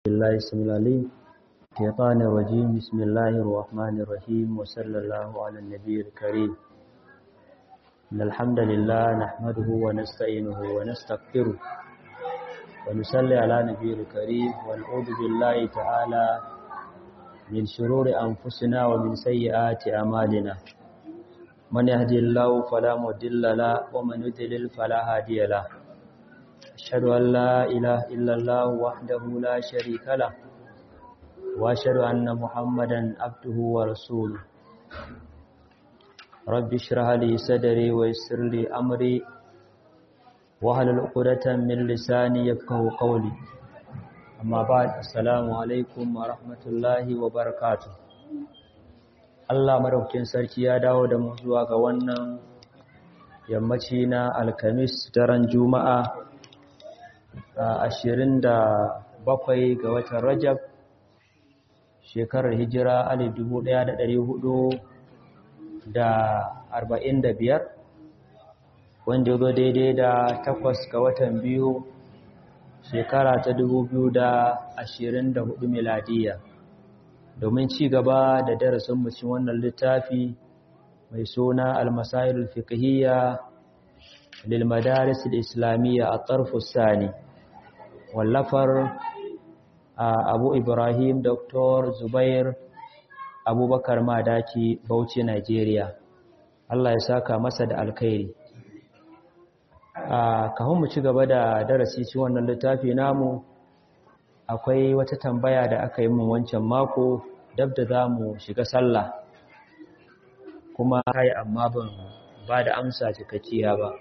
بالله السميع العليم الشيطان الرجيم بسم الله الرحمن الرحيم وصلى الله على النبي الكريم إن الحمد لله نحمده ونستعينه ونستغفره ونصلي على نبي الكريم ونعوذ بالله تعالى من شرور أنفسنا ومن سيئات أعمالنا من يهدي الله فلا مضل له ومن يضلل فلا هادي له أشهد أن لا إله إلا الله وحده لا شريك له وأشهد أن محمدا عبده ورسوله رب اشرح لي صدري ويسر لي أمري واحلل عقدة من لساني يفقهوا قولي أما بعد السلام عليكم ورحمة الله وبركاته Allah madaukakin sarki ya dawo da mu zuwa ga wannan yammaci na Alkamis daren Juma'a 27 ga watan Rajab shekarar hijira 1445 wanda ya zo daidai da 8 ga watan biyu shekara ta 2024 miladiya domin ci gaba da darasin mu cikin wannan littafi mai suna al-masail al-fiqhiyya lil madaris al-islamiyya at-tarf as-sani wallafar Abu Ibrahim Dr. Zubair Abubakar Madaki Bauchi Nigeria Allah ya saka masa da alkhairi kafin mu ci gaba da darasi cikin wannan littafi namu akwai wata tambaya da aka yi min wancan mako dab da zamu shiga sallah kuma kai amma ban ba da amsa cikakkiya ba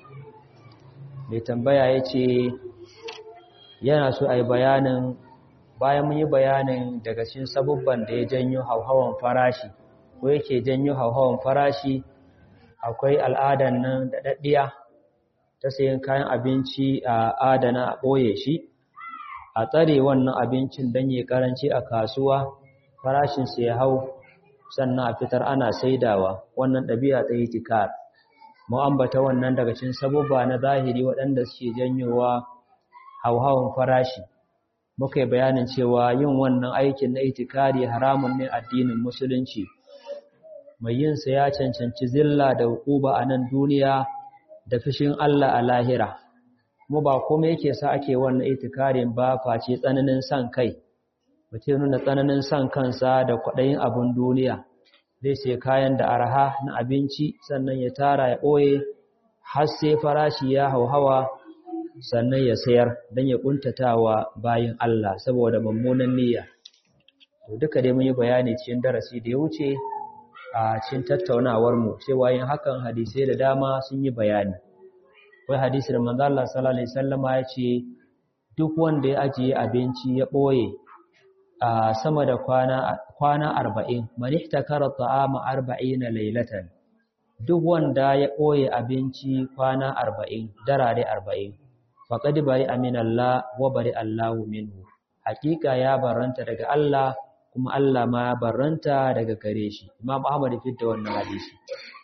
mai tambaya yace yana so ai bayanin bayan mun yi bayanin daga cikin sabubban da ya janyo hauhawan farashi ko yake janyo hauhawan farashi akwai al'adan nan da daddiya ta sayan kayan abinci a adana a boye shi a tsare wannan abincin dan ya karanci a kasuwa farashin sa ya hau sannan a fitar ana saidawa wannan dabi'a ta itikar mu ambata wannan daga cikin sabubba na zahiri waɗanda suke janyowa hauhawan farashi muka yi bayanin cewa yin wannan aikin na itikari haramun ne addinin musulunci mai yin sa ya cancanci zilla da hukuba a nan duniya da fishin Allah a lahira mu ba komai yake sa ake wannan itikarin ba face tsananin san kai mutum nuna tsananin san kansa da kwaɗayin abun duniya zai sai kayan da arha na abinci sannan ya tara ya ɓoye har sai farashi ya hauhawa sannan ya sayar don ya kuntatawa bayin Allah saboda mummunan niyya to duka dai mun yi bayani cikin darasi da ya wuce a cikin tattaunawar mu cewa yin hakan hadisi da dama sun yi bayani wai hadisi da manzo Allah sallallahu alaihi wasallama ya ce duk wanda ya ajiye abinci ya boye a sama da kwana 40 man ihtakara ta'ama 40 laylatan duk wanda ya boye abinci kwana 40 darare 40 faƙadi bari aminallah wa bari Allahu minhu hakika ya barranta daga Allah kuma Allah ma ya barranta daga gare shi Imam Ahmad ya fitta wannan hadisi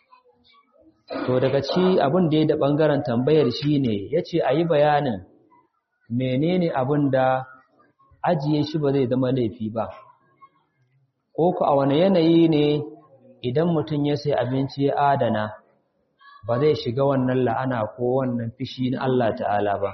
to daga ci abin da ya da bangaren tambayar shine yace ayi bayanin menene abin da ajiye shi ba zai zama laifi ba ko ku a wani yanayi ne idan mutum ya sai abinci ya adana ba zai shiga wannan la'ana ko wannan fishi na Allah ta'ala ba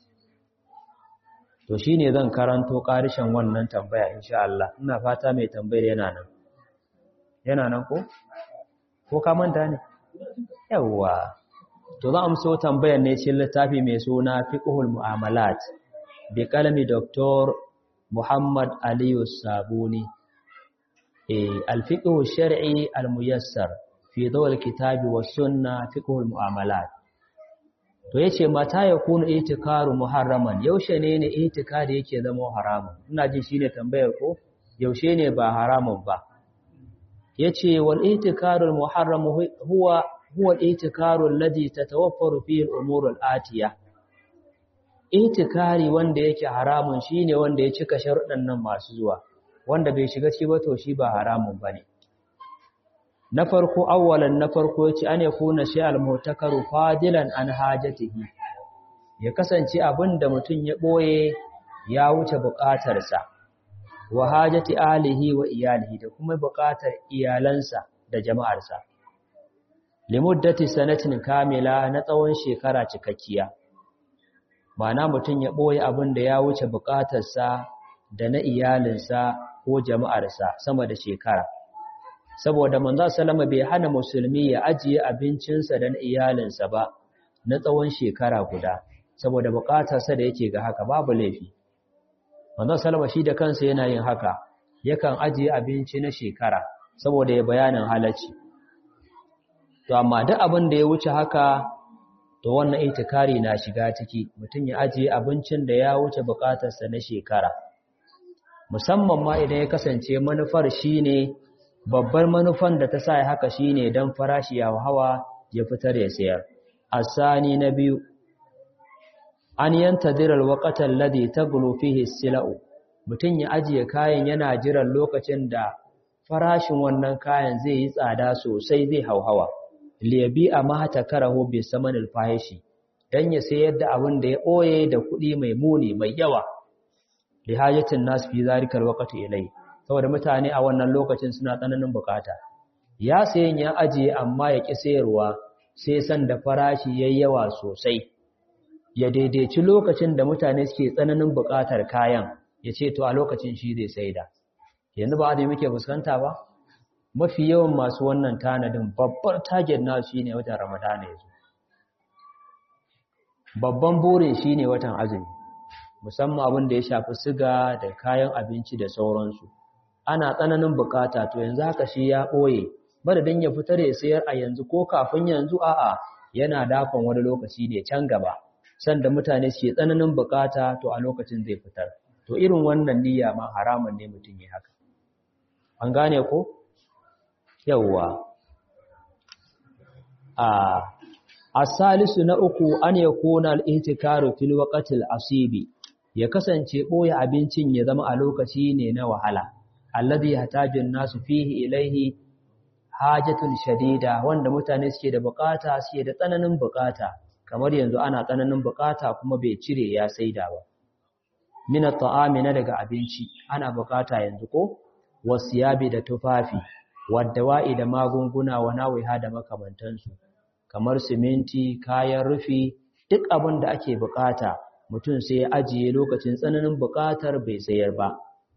to shine zan karanto karishin wannan tambaya insha Allah ina fata mai tambayar yana nan ko ka manta ne yawa to za mu so tambayar ne cikin littafi mai suna fiqhul mu'amalat bi kalami Dr. Muhammad Aliyu Sabuni al-fiqhu shar'i al-muyassar fi dawal kitabi was sunna fiqhul mu'amalat to yace mata yakunu itikaru muharraman yaushe ne itikari yake zama haramun ina ji shine tambayar ko yaushe ne ba haramun ba yace wal itikaru al muharram huwa al-itikaru alladhi tatawaffaru fihi al-umur al-atiya itikari wanda yake haramun shine wanda ya cika sharuɗan nan masu zuwa wanda bai shiga ci ba to shi ba haramun bane na farko yace an yakuna shi al-mu'takaru fadilan an hajatihi ya kasance abinda mutum ya boye ya wuce buƙatarsa wa hajati alihi wa iyalihi da kuma buƙatar iyalansa da jama'arsa limuddati sanatin kamila na tsawon shekara cikakkiya ma'ana mutum ya ɓoye abin da ya wuce buƙatarsa da na iyalinsa ko jama'arsa sama da shekara saboda manzo sallama bai hana musulmi ya ajiye abincinsa da na iyalinsa ba na tsawon shekara guda saboda buƙatarsa da yake ga haka babu laifi manzo sallama shi da kansa yana yin haka yakan ajiye abinci na shekara saboda ya bayanin halacci to amma duk abin da ya wuce haka to wannan itikari na shiga ciki mutum ya ajiye abincin da ya wuce buƙatarsa na shekara musamman ma idan ya kasance manufar shine babbar manufan da ta sa ya haka shine dan farashi ya hawa ya fitar ya sayar asani na biyu an yantadira alwaqta alladhi taglu fihi as-sila'u mutun ya ajiye kayan yana jiran lokacin da farashin wannan kayan zai yi tsada sosai zai hauhawa liyabi'a ma takarahu bi samanil fahishi dan ya sayar da abin da ya boye da kuɗi mai muni mai yawa li hajatin nas fi zalika alwaqti ilai saboda mutane a wannan lokacin suna tsananin bukata ya sayen ya ajiye amma ya ki sayarwa sai san da farashi yayi yawa sosai ya daidaici lokacin da mutane suke tsananin bukatar kayan ya ce to a lokacin shi zai saida yanzu ba azumi muke fuskanta ba mafi yawan masu wannan tanadin babbar target na shine watan Ramadana yanzu babban burin shine watan azumi musamman abin da ya shafi siga da kayan abinci da sauransu ana tsananin bukata to yanzu haka shi ya boye madadin ya fitar ya sayar a yanzu ko kafin yanzu a'a yana dakon wani lokaci ne can gaba sanda mutane suke tsananin bukata to a lokacin zai fitar to irin wannan niyya ma haramun ne mutum ya haka an gane ko yawwa asalisu na uku an yakuna al-ihtikaru fil waqtil asibi ya kasance boye abincin ya zama a lokaci ne na wahala alladhi yahtaju nasu fihi ilaihi hajatun shadida wanda mutane suke da bukata suke da tsananin bukata kamar yanzu ana tsananin bukata kuma bai cire ya saida ba min at-ta'ami na daga abinci ana bukata yanzu ko wasiyabi da tufafi waddawa'i da magunguna wa nawiha da makamantansu kamar siminti kayan rufi duk abin da ake bukata mutum sai ya ajiye lokacin tsananin bukatar bai sayar ba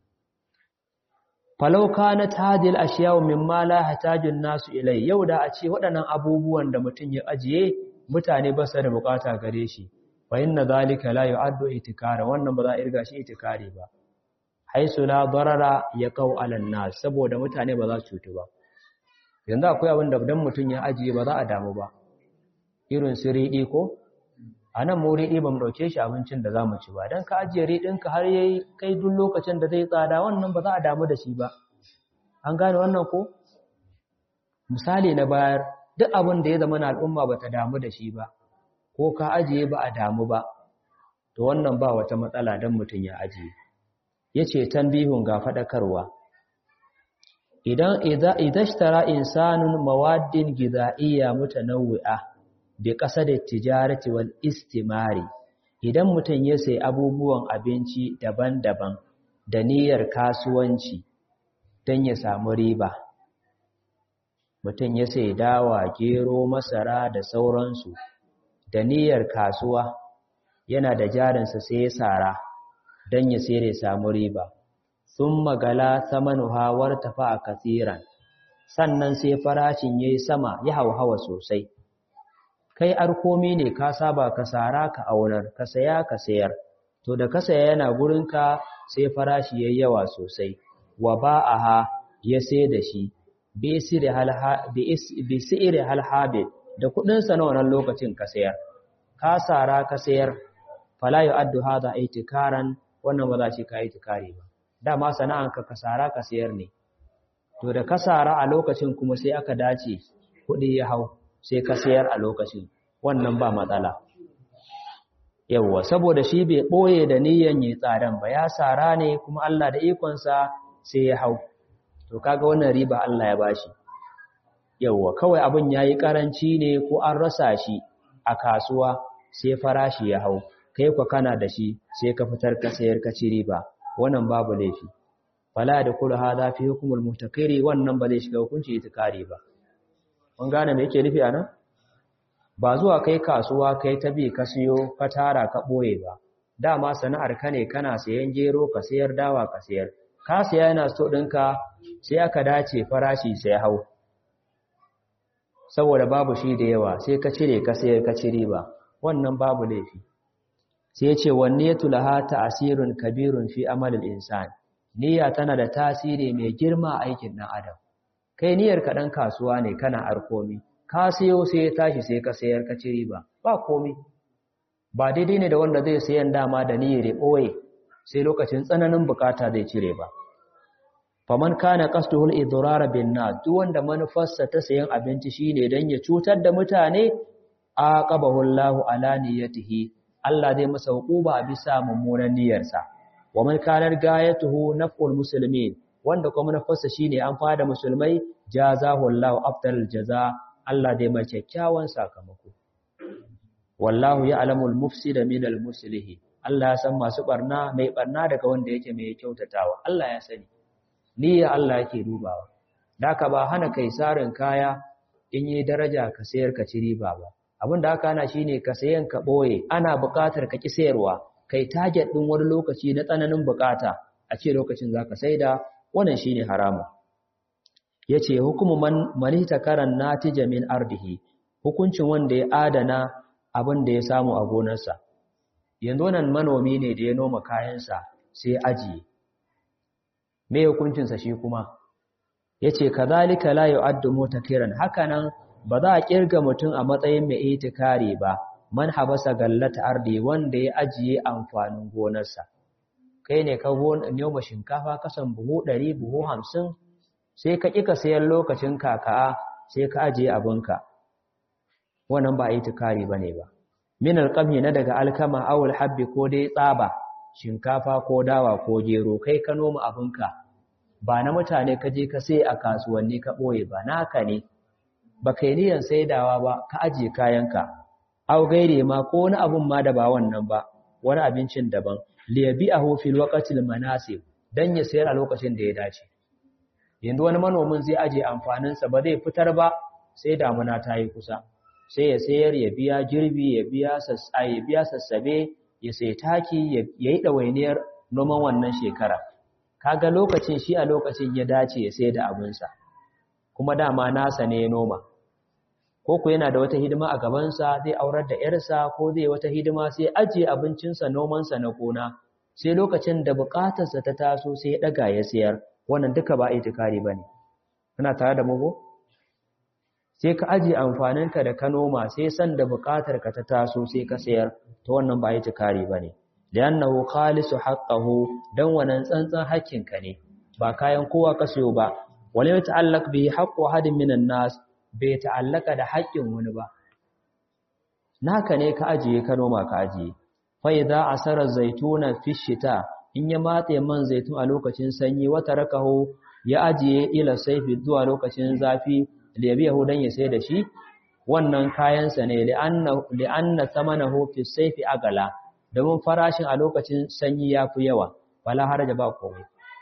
falau kanat hadhihi al-ashya'u mimma la yahtaju nasu ilai yau da a ce waɗannan abubuwan da mutum ya ajiye mutane ba su da bukata gare shi fa inna zalika la yu'addu itikara wannan ba za a irga shi itikari ba haisu la darara yaqau 'ala nas saboda mutane ba za su cutu ba yanzu akwai abin da dan mutum ya ajiye ba za a damu ba irin su riɗi ko anan mu riɗi ba mu dauke shi abincin da zamu ci ba dan ka ajiye riɗinka har yayi kai duk lokacin da zai tsada wannan ba za a damu da shi ba an gane wannan ko misali na bayar duk abin da ya zama na al'umma ba ta damu da shi ba ko ka ajiye ba a damu ba to wannan ba wata matsala dan mutum ya ajiye yace tanbihun ga fadakarwa idan idashtara insanun mawaddin gidaiya mutanawwi'a bi qasadi tijarati wal istimari idan mutum ya sai abubuwan abinci daban-daban da niyyar kasuwanci dan ya samu riba mutum ya sai dawa gero masara da sauransu da niyyar kasuwa yana da jarinsa sai ya sara dan ya sayar ya samu riba thumma gala thamanuha wartafa kaseeran sannan sai farashin yayi sama ya hauhawa sosai kai arkomi ne ka saba ka sara ka aunar ka saya ka sayar to da ka saya yana gurinka sai farashi yayi yawa sosai wa ba'aha ya sai da shi bi sirri halhabi da kudin sa na wannan lokacin ka sayar ka sara ka sayar fala yu'addu hadha itikaran wannan ba za shi ka itikari ba dama sana'anka ka sara ka sayar ne to da ka sara a lokacin kuma sai aka dace kudi ya hau sai ka sayar a lokacin wannan ba matsala yawwa saboda shi bai boye da niyyan yi tsadan ba ya sara ne kuma Allah da ikon sa sai ya hau to kaga wannan riba Allah ya bashi yawwa kawai abin yayi karanci ne ko an rasa shi a kasuwa sai farashi ya hau kai kwa kana da shi sai ka fitar ka sayar ka ci riba wannan babu laifi fala da kullu hada fi hukmul muhtakiri wannan ba zai shiga hukunci itikari ba mun gane me yake nufi anan ba zuwa kai kasuwa kai ta bi ka siyo ka tara ka boye ba dama sana'ar ka ne kana sayan gero ka sayar dawa ka sayar ka saya yana so ɗinka sai aka dace farashi sai hau saboda babu shi da yawa sai ka cire ka sayar ka ci riba wannan babu laifi sai ya ce wanniyatu laha ta'sirun kabirun fi amalil insan niyya tana da tasiri mai girma a aikin dan adam kai niyyar ka dan kasuwa ne kana arkomi ka sayo sai ya tashi sai ka sayar ka ci riba ba komai ba daidai ne da wanda zai sayan dama da niyyar boye sai lokacin tsananin bukata zai cire ba faman kana qasduhul idrar bin nas duk wanda manufarsa ta sayan abinci shine dan ya cutar da mutane aqabahu Allahu ala niyyatihi Allah zai masa hukuba bisa mummunan niyyarsa wa man kana gayatuhu naf'ul muslimin wanda kuma manufarsa shine an fada musulmai jazahu Allahu afdal jaza Allah zai mai kyakkyawan sakamako wallahu ya'lamul mufsida minal muslihi Allah ya san masu barna mai barna daga wanda yake mai kyautatawa Allah ya sani niyya Allah yake dubawa daka ba hana kai sarin kaya in yi daraja ka sayar ka ci riba ba abinda aka hana shine ka sayan ka boye ana buƙatar ka ki sayarwa kai target din wani lokaci na tsananin buƙata a ce lokacin zaka saida wannan shine haramu yace hukumu man itakaran natija min ardihi hukuncin wanda ya adana abin da ya samu a gonarsa yanzu nan manomi ne da ya noma kayansa sai ajiye me hukuncinsa shi kuma yace kazalika la yu'addu mutakiran hakanan ba za a kirga mutum a matsayin mai itikari ba man habasa gallata ardi wanda ya ajiye amfanin gonarsa kai ne ka noma shinkafa kasan buhu 100 buhu 50 sai ka kika sayar lokacin kaka sai ka ajiye abinka wannan ba itikari bane ba min alqami na daga alkama awul habbi ko dai tsaba shinkafa ko dawa ko gero kai ka noma abinka ba na mutane ka je ka sai a kasuwanni ka boye ba naka ne ba kai niyan saidawa ba ka ajiye kayanka aw gaire ma ko wani abun ma da ba wannan ba wani abincin daban liyabi'ahu fil waqtil manasib dan ya sayar a lokacin da ya dace yanzu wani manomin zai ajiye amfaninsa ba zai fitar ba sai damuna ta yi kusa sai ya sayar ya biya girbi ya biya sassabe ya sai taki ya yi ɗawainiyar noman wannan shekara kaga lokacin shi a lokacin ya dace ya sai da abinsa kuma dama nasa ne ya noma ko ku yana da wata hidima a gabansa zai aurar da ‘yarsa ko zai wata hidima sai ajiye abincinsa nomansa na gona sai lokacin da buƙatarsa ta taso sai ya ɗaga ya sayar wannan duka ba itikari ba ne kana tare da mugu sai ka ajiye amfaninka da ka noma sai san da buƙatarka ta taso sai ka sayar to wannan ba itikari ba ne li'annahu khalisu haqqahu dan wannan tsantsan haƙƙinka ne ba kayan kowa ka sayo ba wala yata'allaq bihi haqqu ahadin minan nas bai ta'allaka da haƙƙin wani ba naka ne ka ajiye ka noma ka ajiye fa idza asara zaituna fi shita in ya matse man zaitun a lokacin sanyi wata rakahu ya ajiye ila saifi zuwa lokacin zafi liyabiyahu dan ya sai da shi wannan kayan sa ne li'anna thamanahu fi saifi agala domin farashin a lokacin sanyi yafi yawa wala haraja ba komai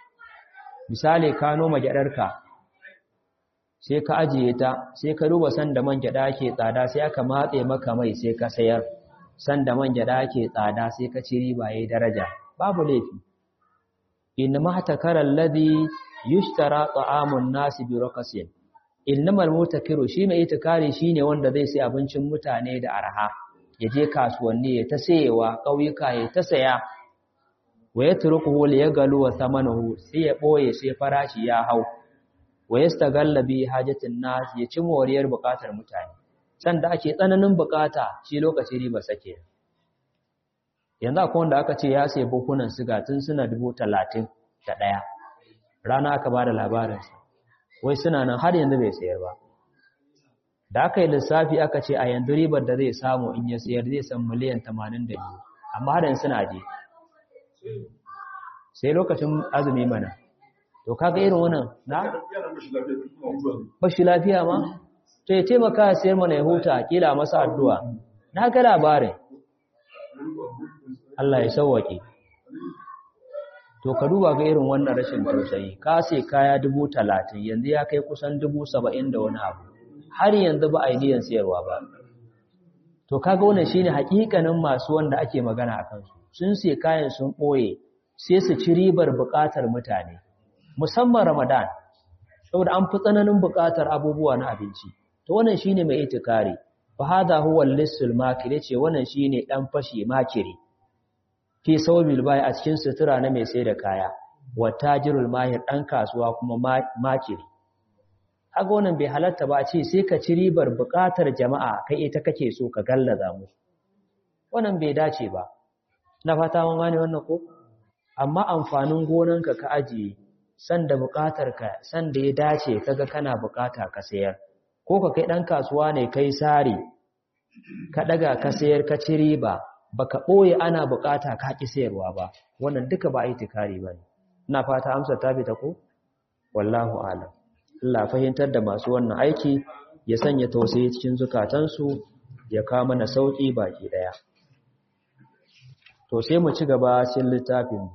misali ka noma gyadarka sai ka ajiye ta sai ka duba sanda man gyada ke tsada sai aka matse maka mai sai ka sayar sanda man gyada ke tsada sai ka ci riba yayin daraja babu laifi inma takara alladhi yushtara ta'amun nas bi raqasin innamal mutakiru shi mai itikari shine wanda zai sai abincin mutane da arha yaje kasuwanni ya ta sayewa kauyuka ya ta saya wa yatrukuhu li yagalu wa thamanuhu sai ya boye sai farashi ya hau wa yastagalla bi hajatin nas ya ci moriyar bukatar mutane sanda ake tsananin bukata shi lokaci riba sake yanzu akwai wanda aka ce ya sai bukunan siga tun suna 31 rana aka bada labarin sa wai suna nan har yanzu bai sayar ba da aka yi lissafi aka ce a yanzu ribar da zai samu in ya sayar zai san miliyan 82 amma har yanzu suna je sai lokacin azumi mana to kaga irin wannan na bashi lafiya ma to ya taimaka ya sayar mana ya huta kila masa addu'a na ga labarin Allah ya sauwake. To ka duba ga irin wannan rashin tausayi, ka sai kaya 30,000 yanzu ya kai kusan 70,000 da wani abu, har yanzu ba a yi niyyar sayarwa ba. To kaga wannan shine hakikanin masu wanda ake magana akan su. Sun sai kayan sun boye sai su ci ribar bukatar mutane, musamman Ramadan, saboda an fi tsananin bukatar abubuwa na abinci. To wannan shine mai itikari. Fa hadha huwa al-lissul makiri, ce wannan shine dan fashi makiri. Fi sawbil bai a cikin sutura na mai sai da kaya, wa tajirul mahir dan kasuwa kuma makiri. Kaga wannan bai halatta ba, ce sai ka ci ribar bukatar jama'a kai ita kake so ka gallaza musu. Wannan bai dace ba. Na fata mun gane wannan ko? Amma amfanin gonanka ka ajiye, sanda bukatarka, sanda ya dace kaga kana bukata ka sayar. Ko ka kai dan kasuwa ne kai sari, ka daga ka sayar ka ci riba, baka boye ana bukata ka ki sayarwa ba. Wannan duka ba itikari bane. Ina fata amsa ta bi ta ko? Wallahu a'lam. Allah fahimtar da masu wannan aiki, ya sanya tausayi cikin zukatansu, ya kawo mana sauki baki daya. To sai mu ci gaba cikin littafin.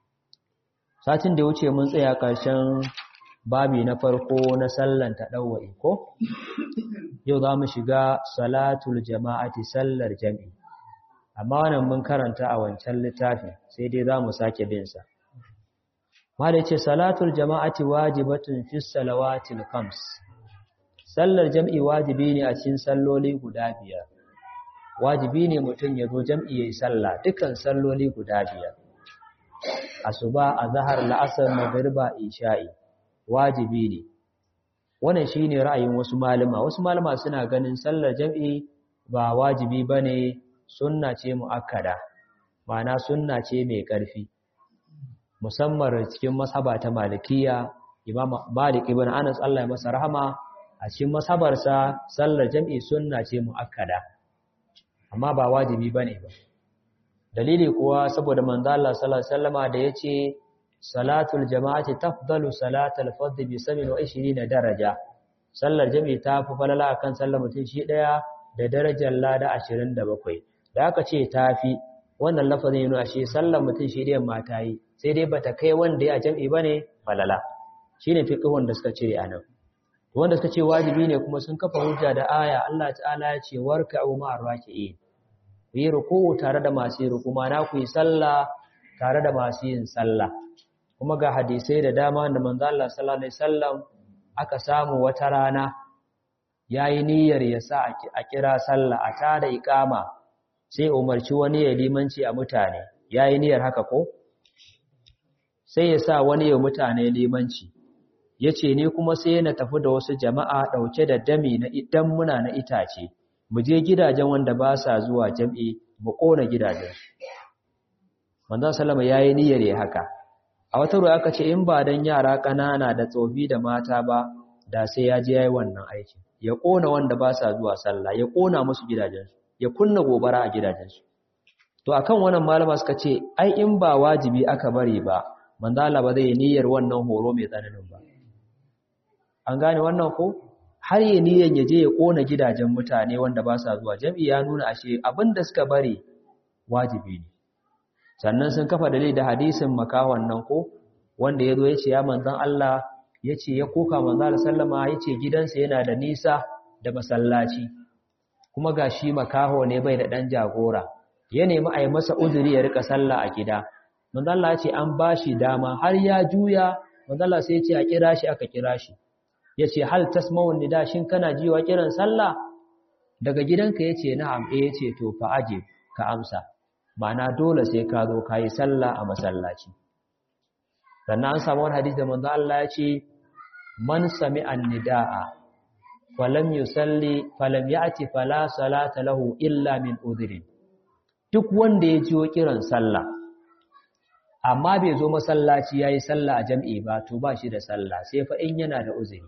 Satin da ya wuce mun tsaya ƙarshen babi na farko na sallan tadawwi ko? Yau za mu shiga salatul jama'ati, sallar jami'i. Amma wannan mun karanta a wancan littafin, sai dai za mu sake bin sa. Malai ce salatul jama'ati wajibatun fi salawatil khams. Sallar jam'i wajibi ne a cikin salloli guda biyar. Wajibi ne mutum ya zo jam'i yayin sallah dukan salloli guda biyar. Asuba, azhar, la'asar, magriba, isha'i. Wajibi ne. Wannan shine ra'ayin wasu malama. Wasu malama suna ganin sallar jam'i ba wajibi bane, sunna ce muakkada. Ma'ana sunna ce mai ƙarfi. Musamman cikin mazhaba ta Malikiya, Imam Malik ibn Anas Allah ya masa rahama, a cikin mazhabarsa sallar jam'i sunna ce muakkada, amma ba wajibi bane ba. Dalili kuwa saboda manzo Allah sallallahu alaihi wasallama da yace salatul jama'ati tafdalu salatal fardhi bi 27 daraja. Sallar jam'i ta fi falala akan sallar mutum shi daya da darajar lada 27. Da aka ce tafi, wannan lafazin yana ashe sallar mutum shi ɗayan mata yi, sai dai bata kai wanda ya jam'i bane falala. Shine fiqhun da suka cire anan. Wanda suka ce wajibi ne kuma sun kafa hujja da aya Allah ta'ala ya ce warka'u ma'ar raki'in. Ku yi ruku'u tare da masu yi ruku, na ku yi sallah tare da masu yin sallah. Kuma ga hadisai da dama da manzo Allah sallallahu alaihi wasallam aka samu wata rana yayi niyyar ya sa a kira sallah a tada iqama, sai umarci wani ya limanci a mutane. Yayi niyyar haka ko? Sai ya sa wani ya mutane limanci. Yace ni kuma sai na tafi da wasu jama'a dauke da dami na idan muna na itace. Mu je gidajen wanda ba sa zuwa jam'i mu kona gidajen. Manzon sallama yayi niyyar ya haka. A wata ruwa aka ce in ba dan yara kanana da tsofi da mata ba, da sai ya je yayi wannan aiki. Ya kona wanda ba sa zuwa sallah, ya kona musu gidajen, ya kunna gobara a gidajen su. To akan wannan malama suka ce ai in ba wajibi aka bari ba, manzo Allah ba zai niyyar wannan horo mai tsananin ba. An gane wannan ko? Har yi niyyar ya je ya kona gidajen mutane wanda ba sa zuwa jam'i, ya nuna ashe abinda suka bari wajibi ne. Sannan sun kafa dalili da hadisin makawan nan ko, wanda ya zo ya ce ya manzon Allah, ya ce ya koka manzon Allah sallama, ya ce gidansa yana da nisa da masallaci, kuma ga shi makaho ne bai da ɗan jagora, ya nemi a yi masa uzuri ya rika sallah a gida. Manzon Allah ya ce an ba shi dama, har ya juya, manzon Allah sai ya ce a kira shi, aka kira shi. Ya ce hal tasma'un nida, shin kana jiwa kiran sallah daga gidanka? Ya ce na'am. Ya ce to fa aje ka amsa, ma'ana dole sai ka zo ka yi sallah a masallaci. Sannan an samu wani hadisi da manzo Allah ya ce man sami'a nidaa falam yusalli falam ya'ti fala salata lahu illa min udhrin. Duk wanda ya jiwo kiran sallah amma bai zo masallaci yayi sallah a jam'i ba, to ba shi da sallah sai fa in yana da uzuri.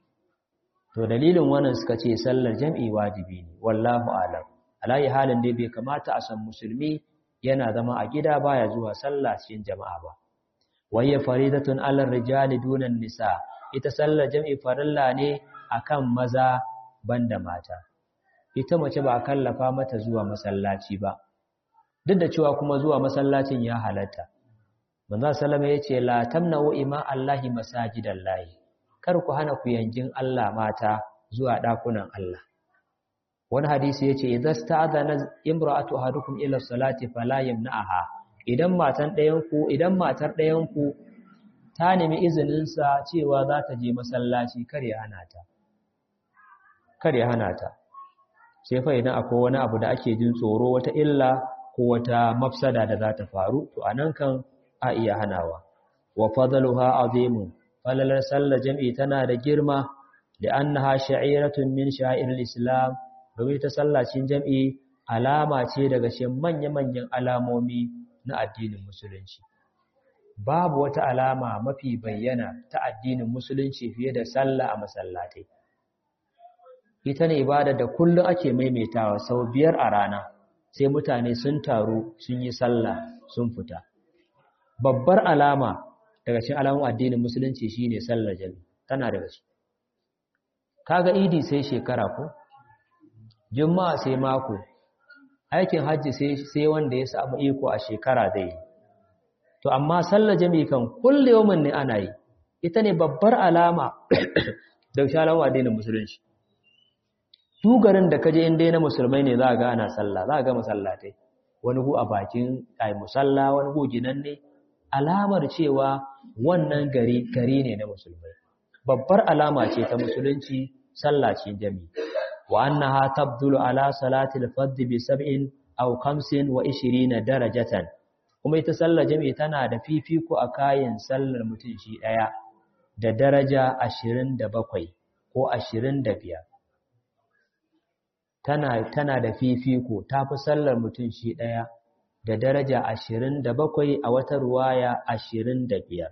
To dalilin wannan suka ce sallar jam'i wajibi ne, wallahu a'lam. Alayi halin dai bai kamata a san musulmi yana zama a gida baya zuwa sallah cikin jama'a ba. Wayya faridatun 'alar rijali dunan nisa, ita sallar jam'i farilla ne akan maza banda mata. Ita mace ba a kallafa mata zuwa masallaci ba. duk da cewa kuma zuwa masallacin ya halatta. Manzo sallama yace la tamna'u ima Allahi masajidallahi, kar ku hana ku yanjin Allah mata zuwa dakunan Allah. Wani hadisi yace idza sta'adana imra'atu ahadukum ila salati fala yamna'aha, idan matar ɗayan ku ta nemi izinin sa cewa za ta je masallaci kar ya hana ta. Sai fa idan akwai wani abu da ake jin tsoro, wata illa ko wata mafsada da za ta faru, to anan kan a iya hanawa. Wa fadluha azimun, falalar sallar jam'i tana da girma da annaha sha'iratun min sha'iril islam, domin ta sallacin jam'i alama ce daga cikin manya-manyan alamomi na addinin musulunci. Babu wata alama mafi bayyana ta addinin musulunci fiye da sallah a masallatai. Ita ne ibada da kullum ake maimaitawa sau 5 a rana, sai mutane sun taru sun yi sallah sun fita. Babbar alama daga cikin alamun addinin musulunci shine sallar jami'i, tana daga shi. Kaga idi sai shekara ko juma'a sai mako, aikin hajji sai wanda ya samu iko a shekara zai yi. To amma sallar jami'i kan kullum ne ana yi, ita ne babbar alama daga cikin alamun addinin musulunci. Garin da kaje inda na musulmai ne za ga ana sallah, za ga masallatai, wani gu a bakin musalla, wani gu ginan ne, alamar cewa wannan gari ne na musulmai. Babbar alama ce ta musulunci sallacin jami'i. Wa annaha tabdulu ala salatil fardh bi 7 aw 25 darajatan. Kuma ita sallar jami'i tana da fifiko a kayan sallar mutum shi daya da daraja 27 ko 25. Tana da fifiko, tafi sallar mutum shi daya da daraja 27, a wata ruwaya 25.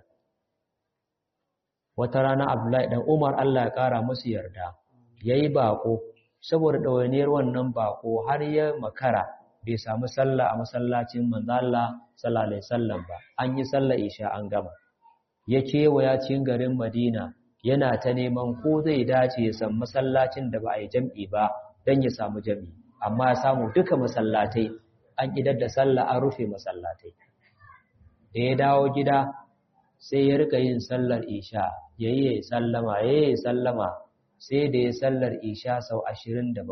Wata rana Abdullahi dan Umar Allah ya kara musu yarda yayi bako, saboda dawainiyar wannan bako har ya makara bai samu sallah a masallacin manzo Allah sallallahu alaihi wasallam ba. An yi sallar isha an gama, ya kewaya cikin garin Madina yana ta neman ko zai dace ya san masallacin da ba a yi jam'i ba dan ya samu jam'i, amma ya samu duka masallatai an idar da sallah, an rufe masallatai. Da ya dawo gida sai ya rika yin sallar isha, yayi sallama sai da ya sallar isha sau 27.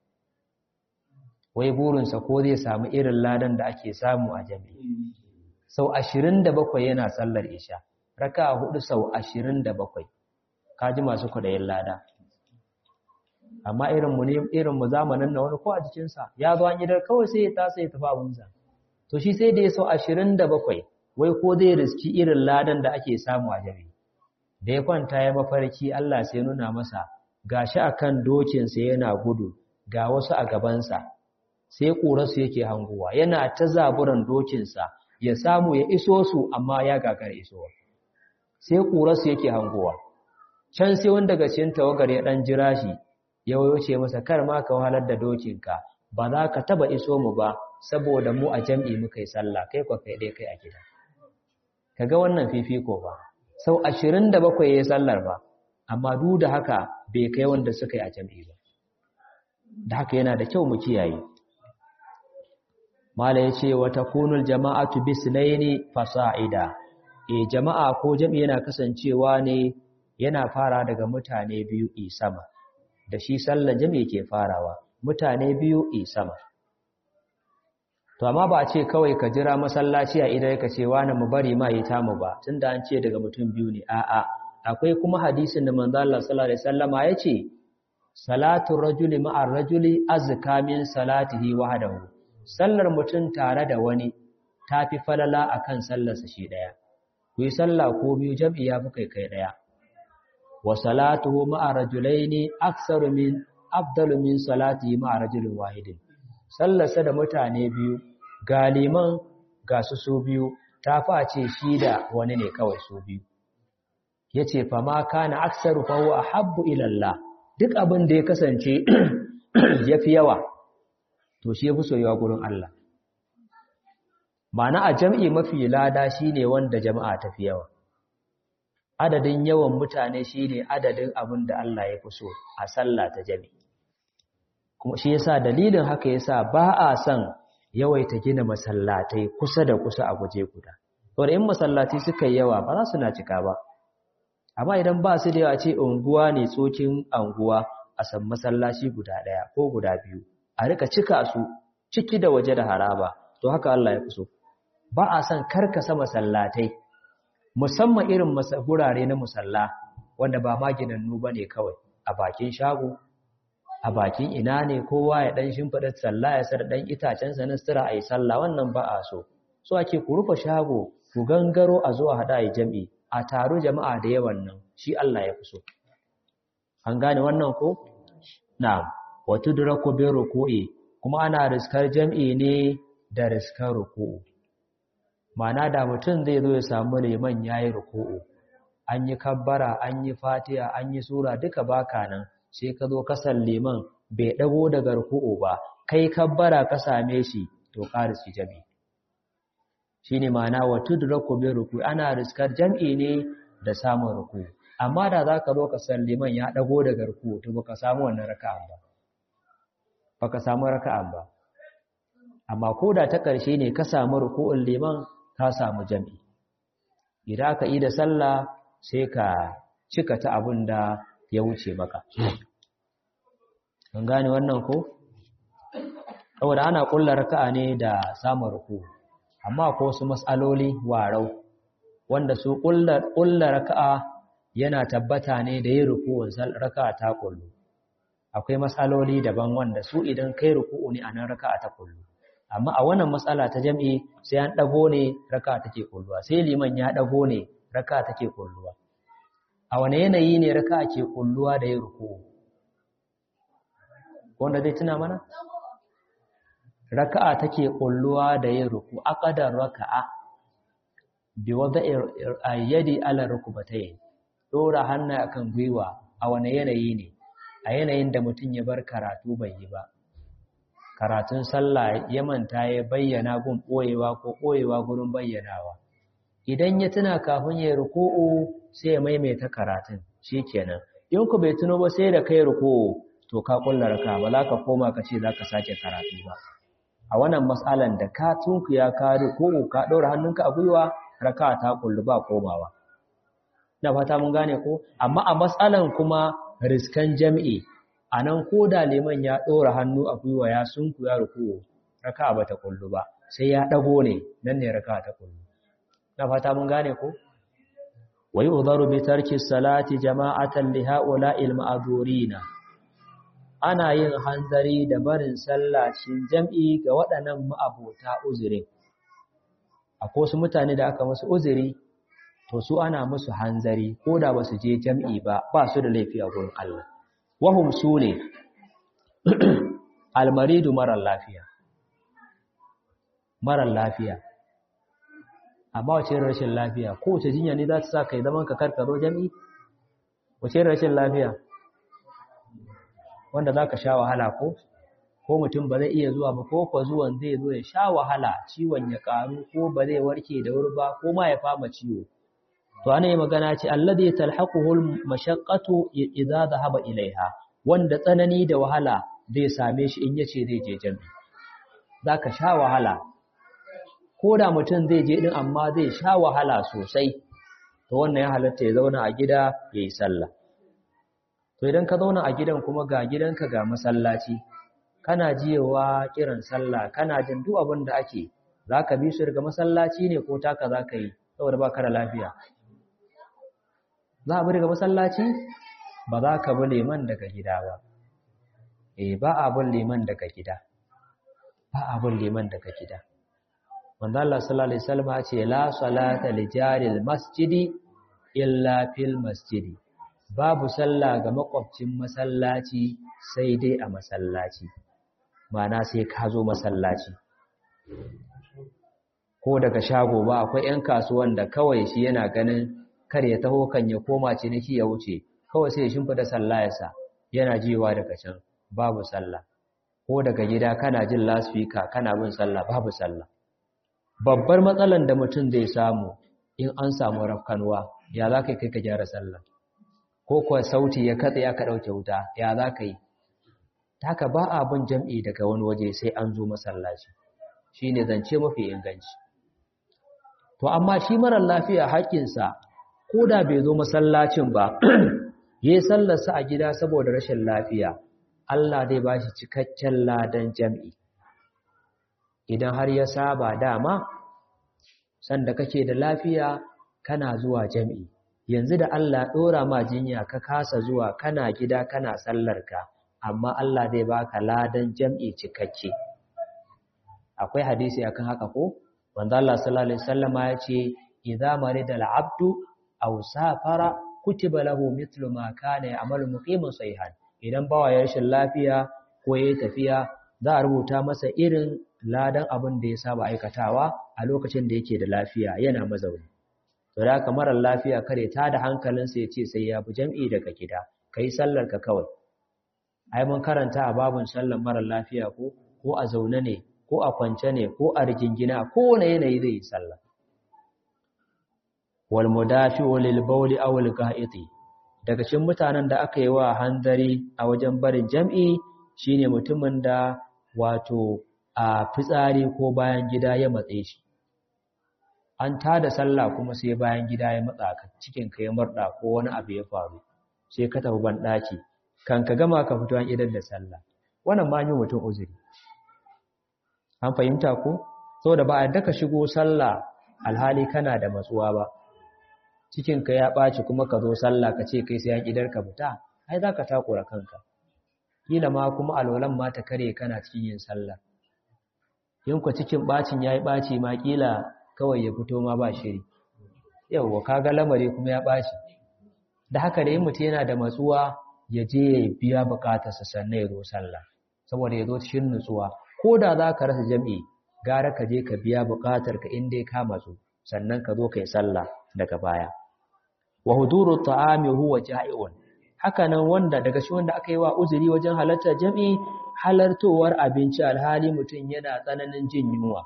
Wai burinsa ko zai samu irin ladan da ake samu a jami'i. Sau 27 yana sallar isha, raka'a 4 sau 27. Kaji masu kudayen lada. Amma irinmu zamanin na wani ko a jikinsa ya zo an idar kawai sai ya tasa ya tafi abunsa. To shi sai da ya sau 27, wai ko zai riski irin ladan da ake samu a jami'i. Da ya kwanta ya mafarki, Allah sai nuna masa gashi akan dokinsa yana gudu, ga wasu a gabansa, sai ƙurarsu yake hanguwa, yana ta zaburan dokinsa ya samu ya iso su, amma ya gagara isowa. Sai ƙurarsu yake hanguwa. Can sai wanda daga cikin tawagar ya ɗan jira shi, ya wuce masa, kar ma ka wahalar da dokinka, ba za ka taba iso mu ba, saboda mu a jam'i muka yi sallah, kai kwa kai dai kai a gida. Kaga wannan fifiko ba, sau 27 ya yi sallar ba, amma duk da haka bai kai wanda suka yi a jam'i ba. Da haka yana da kyau mu kiyaye. Mala ya ce, wata kunul jama'atu bisnaini fasa'ida. Jama'a ko jam'i yana kasancewa ne, yana fara daga mutane 2 sama. Da shi sallar jami'i ke farawa, mutane 2 sama. To amma ba a ce kawai ka jira masallaci a idan ka ce wani mu bari ma yi tamu ba, tunda an ce daga mutum 2 ne. A'a, akwai kuma hadisin da manzo Allah sallallahu alaihi wasallama yace salatu rajuli ma'ar rajuli azka min salatihi wahdahu. Sallar mutum tare da wani tafi falala akan sallarsa shi daya. Ku yi sallah ko biyu jami'i ya fi kai daya. Wa salatuhu ma'a rajulaini aktsaru min afdalu min salatihi ma'a rajulin wahidin. Sallarsa da mutane 2, galiman ga su 2, tafi a ce shi da wani ne kawai su 2. Yace fa ma kana aktsaru fa huwa ahabbu ila Allah. Duk abin da ya kasance yafi yawa, to shi yafi soyuwa gurin Allah. Ma'ana a jam'i mafi lada shine wanda jama'a tafi yawa. Adadin yawan mutane shine adadin abin da Allah ya fi so a sallah ta jami'i. Kuma shi yasa dalilin haka yasa ba a son yawaita gina masallatai kusa da kusa a guje guda saboda in masallatai suka yi yawa ba za su na cika ba amma idan ba su da yawa ce unguwa ne tsokin anguwa a san masallaci guda ɗaya ko guda biyu a rika cika su ciki da waje da haraba to haka Allah ya fi so ba a san karkasa masallatai musamman irin gurare na musalla wanda ba maginannu ba ne kawai a bakin shago a bakin ina ne kowa ya ɗan shimfiɗa sallah ya sar ɗan itacensa na sutura a yi sallah wannan ba a so ake ku rufe shago ku gangaro a zuwa haɗa a yi jam'i a taro jama'a da yawan nan shi Allah ya fi so an gane wannan ko na'am wa tudraku bi ruku'i kuma ana riskar jam'i ne da riskar ruku'u ma'ana da mutum zai zo ya samu liman yayi ruku'u an yi kabbara an yi fatiha an yi sura duka baka nan sai ka zo kasan liman bai dago daga ruku'u ba kai kabbara ka same shi to qarisi jam'i shine ma'ana wa tudraku bi ruku'i ana riskar jam'i ne da samun ruku'u amma da zaka zo kasan liman ya dago daga ruku'u to baka samu wannan raka'an ba amma koda ta karshe ne ka samu ruku'un liman ka samu jam'i idan ka yi da sallah sai ka cika ta abin da ya wuce maka an gane wannan ko saboda ana kullar raka'a ne da samun ruku amma ko wasu mas'aloli warau wanda su kullar raka'a yana tabbata ne da yin ruku'un raka'a ta kullu akwai mas'aloli daban wanda su idan kai ruku'u ne anan raka'a ta kullu amma a wannan matsala ta jam'i sai an dago ne raka'a take kulluwa sai liman ya dago ne raka'a take kulluwa a wane yanayi ne raka'a ke kulluwa da yin ruku'u wanda zai tuna mana raka'a take kulluwa da yin ruku'u aqdar raka'a bi wada'i yadi ala rukbatayn dora hannu akan gwiwa a wane yanayi ne a yanayin da mutum ya bar karatu bai yi ba karatun sallah ya manta ya bayyana gun boyewa ko boyewa gurin bayyanawa idan ya tuna kafin ya ruku'u sai ya maimaita karatun shikenan in ku bai tuno ba sai da kai ruku'u to ka kullar ka ba za ka koma ka ce za ka sake karatu ba a wannan mas'alan da ka tunku ya ka ruku'u ka ɗora hannunka a gwiwa raka ta kullu ba komawa da fata mun gane ko amma a mas'alan kuma riskan jam'i anan ko da liman ya ɗora hannu a gwiwa ya sunku ya ruku'u raka ba ta kullu ba sai ya ɗago ne nan ne raka ta kullu da fata mun gane ko wa yu'dharu bi tarki salati jama'atan li ha'ula'il ma'dhurina ana yin hanzari da barin sallah cikin jam'i ga waɗannan ma'abota uzuri akwai wasu mutane da aka musu uzuri to su ana musu hanzari ko da ba su je jam'i ba ba su da laifi a gurin Allah wahum sune almaridu marar lafiya amma wace rashin lafiya ko wace jinya ne za ta sa kai zaman ka karkaro jam'i wace rashin lafiya wanda za ka sha wahala ko mutum ba zai iya zuwa ba ko kwa zuwan zai zo ya sha wahala ciwon ya karu ko ba zai warke da wuri ba ko ma ya fama ciwo to ana yi magana ce alladhi talhaquhu mashaqqatu idza dhahaba ilaiha wanda tsanani da wahala zai same shi in yace zai je jami'i zaka sha wahala ko da mutum zai je din amma zai sha wahala sosai to wannan ya halatta ya zauna a gida yayi sallah to idan ka zauna a gidan kuma ga gidanka ga masallaci kana jiyewa kiran sallah kana jin duk abin da ake zaka bi su daga masallaci ne ko taka zaka yi saboda baka da lafiya za a bi daga masallaci ba za ka bi liman daga gida ba ba a bin liman daga gida manzo Allah sallallahu alaihi wasallam ya ce la salata li jaril masjidi illa fil masjidi babu sallah ga makwabcin masallaci sai dai a masallaci ma'ana sai ka zo masallaci ko daga shago ba akwai 'yan kasuwan da kawai shi yana ganin kar ya taho kan ya koma ciniki ya wuce kawai sai ya shimfida sallayarsa yana jiwa daga can babu sallah ko daga gida kana jin lasfika kana bin sallah babu sallah babbar matsalan da mutum zai samu in an samu rafkanwa ya za ka kai ka gyara sallah ko kuwa sauti ya katse aka ɗauke wuta ya za ka yi haka ba a bin jam'i daga wani waje sai an zo masallaci shine zance mafi inganci. To amma shi marar lafiya haƙƙinsa ko da bai zo masallacin ba yayi sallarsa a gida saboda rashin lafiya, Allah zai ba shi cikakken ladan jam'i. Idan har ya saba dama sanda kake da lafiya kana zuwa jam'i, yanzu da Allah ɗora ma jinya ka kasa zuwa kana gida kana sallarka, amma Allah zai baka ladan jam'i cikakke. Akwai hadisi akan haka ko? Wanda Allah sallallahu alaihi wasallama ya ce idza marida al-abdu aw safara kutiba lahu mithlu ma kana ya'malu muqiman sahihan. Idan bawa ya rashin lafiya ko yayi tafiya za a rubuta masa irin ladan abin da ya saba aikatawa a lokacin da yake da lafiya yana mazauni. To da haka marar lafiya kare ta da hankalinsa ya ce sai ya bi jam'i daga gida, kai sallar ka kawai. Ai mun karanta a babun sallar marar lafiya ko a zaune ne ko a kwance ne ko a rigingina ko wani yanayi zai yi sallah. Wal mudafi'u lil bawli aw al ga'iti, daga cikin mutanen da aka yi wa hanzari a wajen barin jam'i shine mutumin da wato a fitsari ko bayan gida ya matse shi. An tada sallah kuma sai bayan gida ya matsa ka, cikin ka ya murda ko wani abu ya faru sai ka tafi ban daki kan ka gama ka fito an idar da sallah, wannan ma yi mutum uzuri. An fahimta ko? Saboda ba a yadda ka shigo sallah alhali kana da matsuwa ba, cikinka ya ɓaci kuma ka zo sallah ka ce kai sai an idar ka fita, ai za ka takura kanka. Kila ma kuma alwalan ma ta kare kana cikin yin sallah. Yinku cikin ɓacin ya yi ɓaci ma kila kawai ya fito ma ba shiri. Yauwa ka ga lamari kuma ya ɓaci. Da haka da yin mutum yana da matsuwa ya je ya biya bukatarsa sannan ya zo sallah, saboda ya zo cikin nutsuwa. Ko da za ka rasa jam'i, gara ka je ka biya buƙatar ka inda ya kama su, sannan ka zo ka yi sallah daga baya. Wa huduru ta'ami huwa ja'i'un, haka nan wanda daga shi wanda aka yi wa uzuri wajen halartar jam'i, halartowar abinci alhali mutum yana tsananin jin yunwa.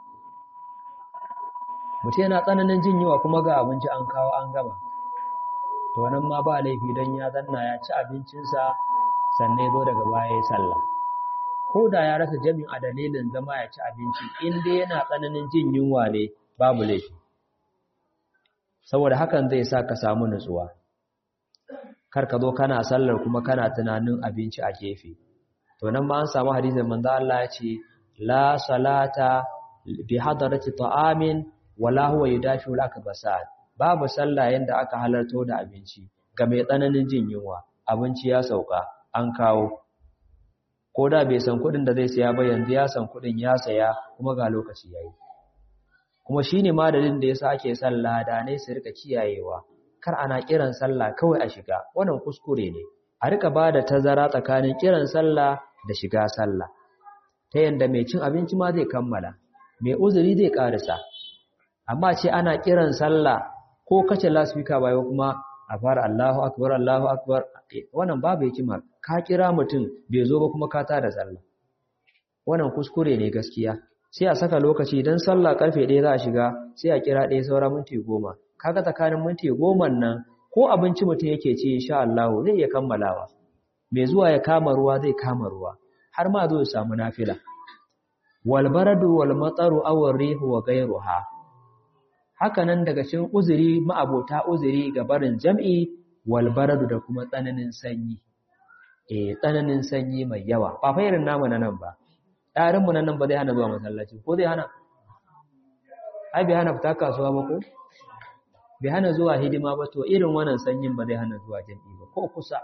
Mutum yana tsananin jin yunwa kuma ga abinci an kawo an gama. To nan ma ba laifi don ya zanna ya ci abincinsa sannan ya zo daga baya ya yi sallah. Ko da ya rasa jami'in a dalilin zama ya ci abinci, in dai yana tsananin jin yunwa ne babu laifi. Saboda hakan zai sa ka samu nutsuwa. Kar ka zo kana sallar kuma kana tunanin abinci a gefe. To nan ma an samu hadisin manzo Allah ya ce la salata bi hadarati ta'amin wala huwa yudafi'u al-akbasat. Babu sallah yanda aka halarto da abinci ga mai tsananin jin yunwa. Abinci ya sauka an kawo. Ko da bai san kuɗin da zai saya ba yanzu ya san kuɗin ya saya kuma ga lokaci yayi. Kuma shine madadin da yasa ake sallah da ne su rika kiyayewa. Kar ana kiran sallah kawai a shiga, wannan kuskure ne. A rika bada tazara tsakanin kiran sallah da shiga sallah. Ta yanda mai cin abinci ma zai kammala, mai uzuri zai karasa. Amma ce ana kiran sallah ko kace lasfika bai kuma a fara Allahu akbar, wannan babu hikima. Ka kira mutum bai zo ba kuma ka tada sallah, wannan kuskure ne gaskiya. Sai a saka lokaci dan sallah karfe 1 za a shiga, sai a kira 1 saura minti 10. Kaga tsakanin minti 10 nan ko abinci mutum yake ci insha Allah zai iya kammalawa. Mai zuwa ya kama ruwa zai kama ruwa, har ma zo ya samu nafila. Wal baradu wal mataru aw rihu wa ghayruha. Haka nan daga cikin uzuri ma'abota uzuri ga barin jam'i wal baradu da kuma tsananin sanyi. Tsananin sanyi mai yawa ba fa irin namu na nan ba. Yarinmu na nan ba zai hana zuwa masallaci ko zai hana? Ai bai hana fita kasuwa ba ko? Bai hana zuwa hidima ba, to irin wannan sanyin ba zai hana zuwa jam'i ba ko kusa.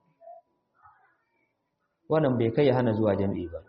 Wannan bai kai ya hana zuwa jam'i ba.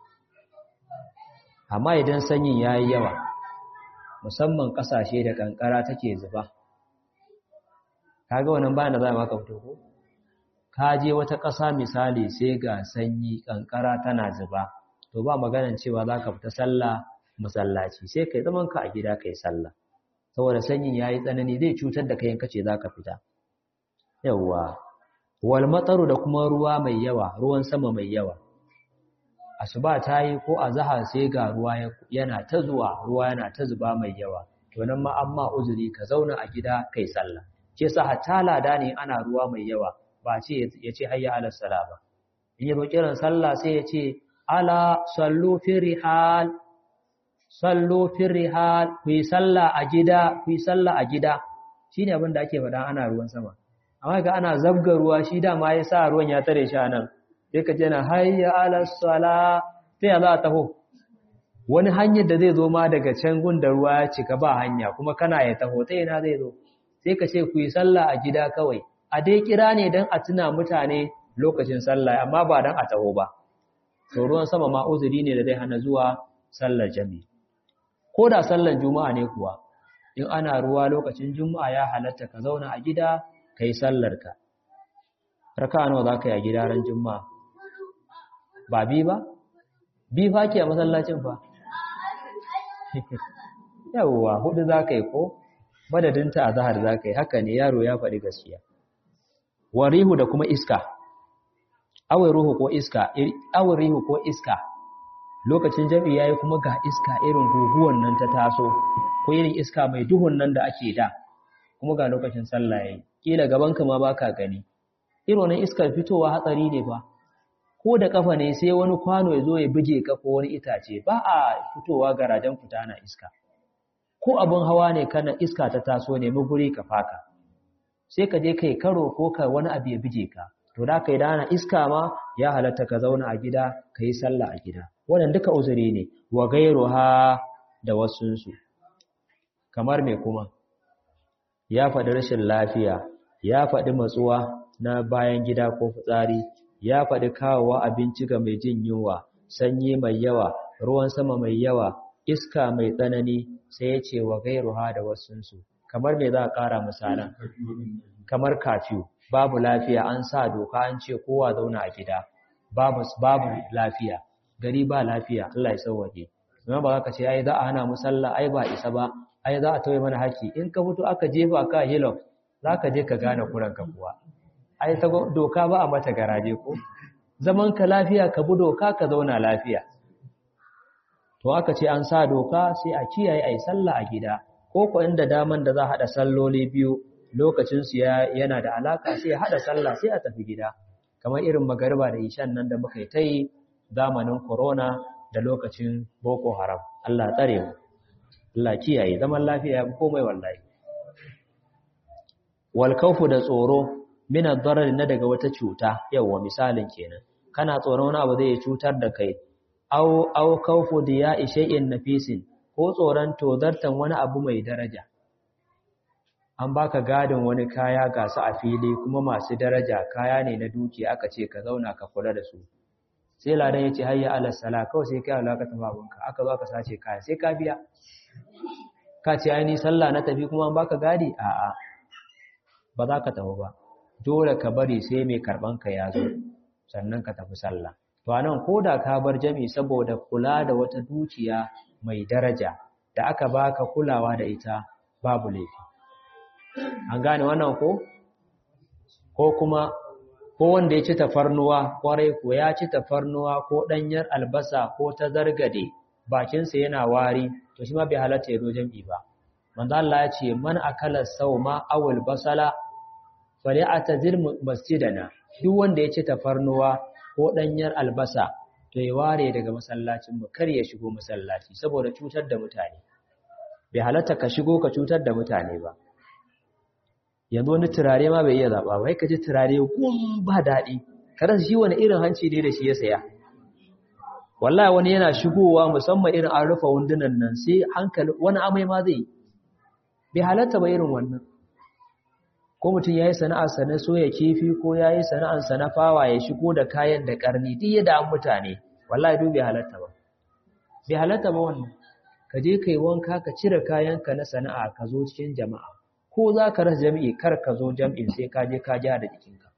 Amma idan sanyin yayi yawa, musamman kasashe da kankara take zuba, kaga wannan ba na za maka fito ko? Ka je wata ƙasa misali sai ga sanyi kankara tana zuba, to ba maganan cewa za ka fita sallah masallaci, sai kai zaman ka a gida kai sallah, saboda sanyin yayi tsanani zai cutar da kai in kace za ka fita. Yawwa, wal mataru da kuma ruwa mai yawa, ruwan sama mai yawa. Asuba ta yi ko azhar sai ga ruwa yana ta zuwa, ruwa yana ta zuba mai yawa, to nan ma amma uzuri ka zauna a gida kai sallah. Ke sa hatta lada ne ana ruwa mai yawa, ba ce ya ce hayya ala sala ba. In yi kiran sallah sai ya ce ala sallu fi rihal, sallu fil rihal, ku yi sallah a gida, ku yi sallah a gida. Shine abin da ake faɗa ana ruwan sama. Amma ga ana zabga ruwa shi dama ya sa ruwan ya tare shi anan. Sai ka je na hayya ala sala, sai ya za a taho. Wani hanyar da zai zo ma daga can gun da ruwa ya cika ba hanya kuma kana ya taho ta ina zai zo. Sai ka ce ku yi sallah a gida kawai. A dai kira ne don a tuna mutane lokacin sallah amma ba don a taho ba. To ruwan sama ma uzuri ne da zai hana zuwa sallar jami'i. Ko da sallar juma'a ne kuwa, in ana ruwa lokacin juma'a ya halatta ka zauna a gida ka yi sallarka. Raka nawa za ka yi a gida ran juma'a? Ba bi ba? Bi fa ke a masallacin fa? Yawwa, 4 za ka yi ko? Madadinta a zahar za ka yi, haka ne yaro ya faɗi gaskiya. Warihu da kuma iska. Awai ruhu ko iska, awai rihu ko iska. Lokacin jami'i yayi kuma ga iska irin guguwan nan ta taso, ko irin iska mai duhun nan da ake da, kuma ga lokacin sallah yayi. Kila gaban ka ma baka gani. Irin wannan iskar fitowa hatsari ne fa. Ko da kafa ne sai wani kwano ya zo ya buje ka ko wani itace, ba a fitowa garajen fita na iska. Ko abun hawa ne kana iska ta taso ne muguri ka faka. Sai ka je kai karo ko ka wani abu ya bije ka. To da kai dana iska ma ya halatta ka zauna a gida, ka yi sallah a gida. Wannan duka uzuri ne wa gairuha da wasunsu. Kamar me kuma? Ya faɗi rashin lafiya, ya faɗi matsuwa na bayan gida ko fitsari, ya faɗi kawowa abinci ga mai jin yunwa, sanyi mai yawa, ruwan sama mai yawa, iska mai tsanani, sai ya ce wa gairuha da wasunsu. Kamar me za a ƙara misalan? Kamar kafiyu, babu lafiya an sa doka an ce kowa zauna a gida, babu lafiya, gari ba lafiya, Allah ya sauwaje. Amma ba za ka ce ai za a hana mu sallah, ai ba isa ba, ai za a tauye mana haƙƙi. In ka fito aka jefa ka hilok, za ka je ka gane kuranka kuwa. Ai ta doka ba a mata garaje ko? Zaman ka lafiya ka bi doka ka zauna lafiya. To aka ce an sa doka sai a kiyaye ai sallah a gida. Ko ko inda daman da za a haɗa salloli biyu lokacinsu yana da alaka sai a haɗa sallah sai a tafi gida. Kamar irin magariba da ishan nan da muka yi ta yi zamanin corona da lokacin Boko Haram. Allah tsare mu. Allah kiyaye zaman lafiya ya komai wallahi. Wal khawfu da tsoro min ad-darar na daga wata cuta, yawa misalin kenan. Kana tsoron wani abu zai cutar da kai. Aw khawfu diya'i shay'in nafisin, ko tsoron tozartan wani abu mai daraja. An baka gadin wani kaya ga su a fili kuma masu daraja, kaya ne na dukiya, aka ce ka zauna ka kula da su. Sai ladan ya ce hayya ala sala, kawai sai kai Allah ka tafi abunka, aka zo aka sace kaya sai ka biya. Ka ce ai ni sallah na tafi kuma an baka gadi? A'a, ba za ka tafi ba. Dole ka bari sai mai karban ka ya zo sannan ka tafi sallah. To anan koda ka bar jami'i saboda kula da wata dukiya mai daraja da aka baka kulawa da ita, babu laifi. An gane wannan ko? Ko kuma ko wanda ya ci tafarnuwa, kwarai ko ya ci tafarnuwa ko ɗanyar albasa ko ta zargade, bakinsa yana wari, to shi ma bai halatta ya zo jam'i ba. Manzo Allah ya ce man akala sauma awul basala fali'atazir masjidana. Duk wanda ya ci tafarnuwa ko ɗanyar albasa to ya ware daga masallacin mu, kar ya shigo masallaci saboda cutar da mutane. Bai halatta ka shigo ka cutar da mutane ba. Yanzu wani turare ma bai iya zaɓa ba, ka ji turare gum ba daɗi, kada shi wani irin hanci ne da shi ya saya. Wallahi wani yana shigowa musamman irin an rufe wundunan nan sai hankali wani amai ma zai yi. Bai halatta ba irin wannan. Ko mutum ya yi sana'arsa na soya kifi ko ya yi sana'arsa na fawa ya shigo da kayan da ƙarni duk yadda an mutane, wallahi duk bai halatta ba. Bai halatta ba wannan. Ka je ka yi wanka ka cire kayanka na sana'a ka zo cikin jama'a. Ko za ka rasa jami'i kar ka zo jami'in sai ka je ka ja da jikinka.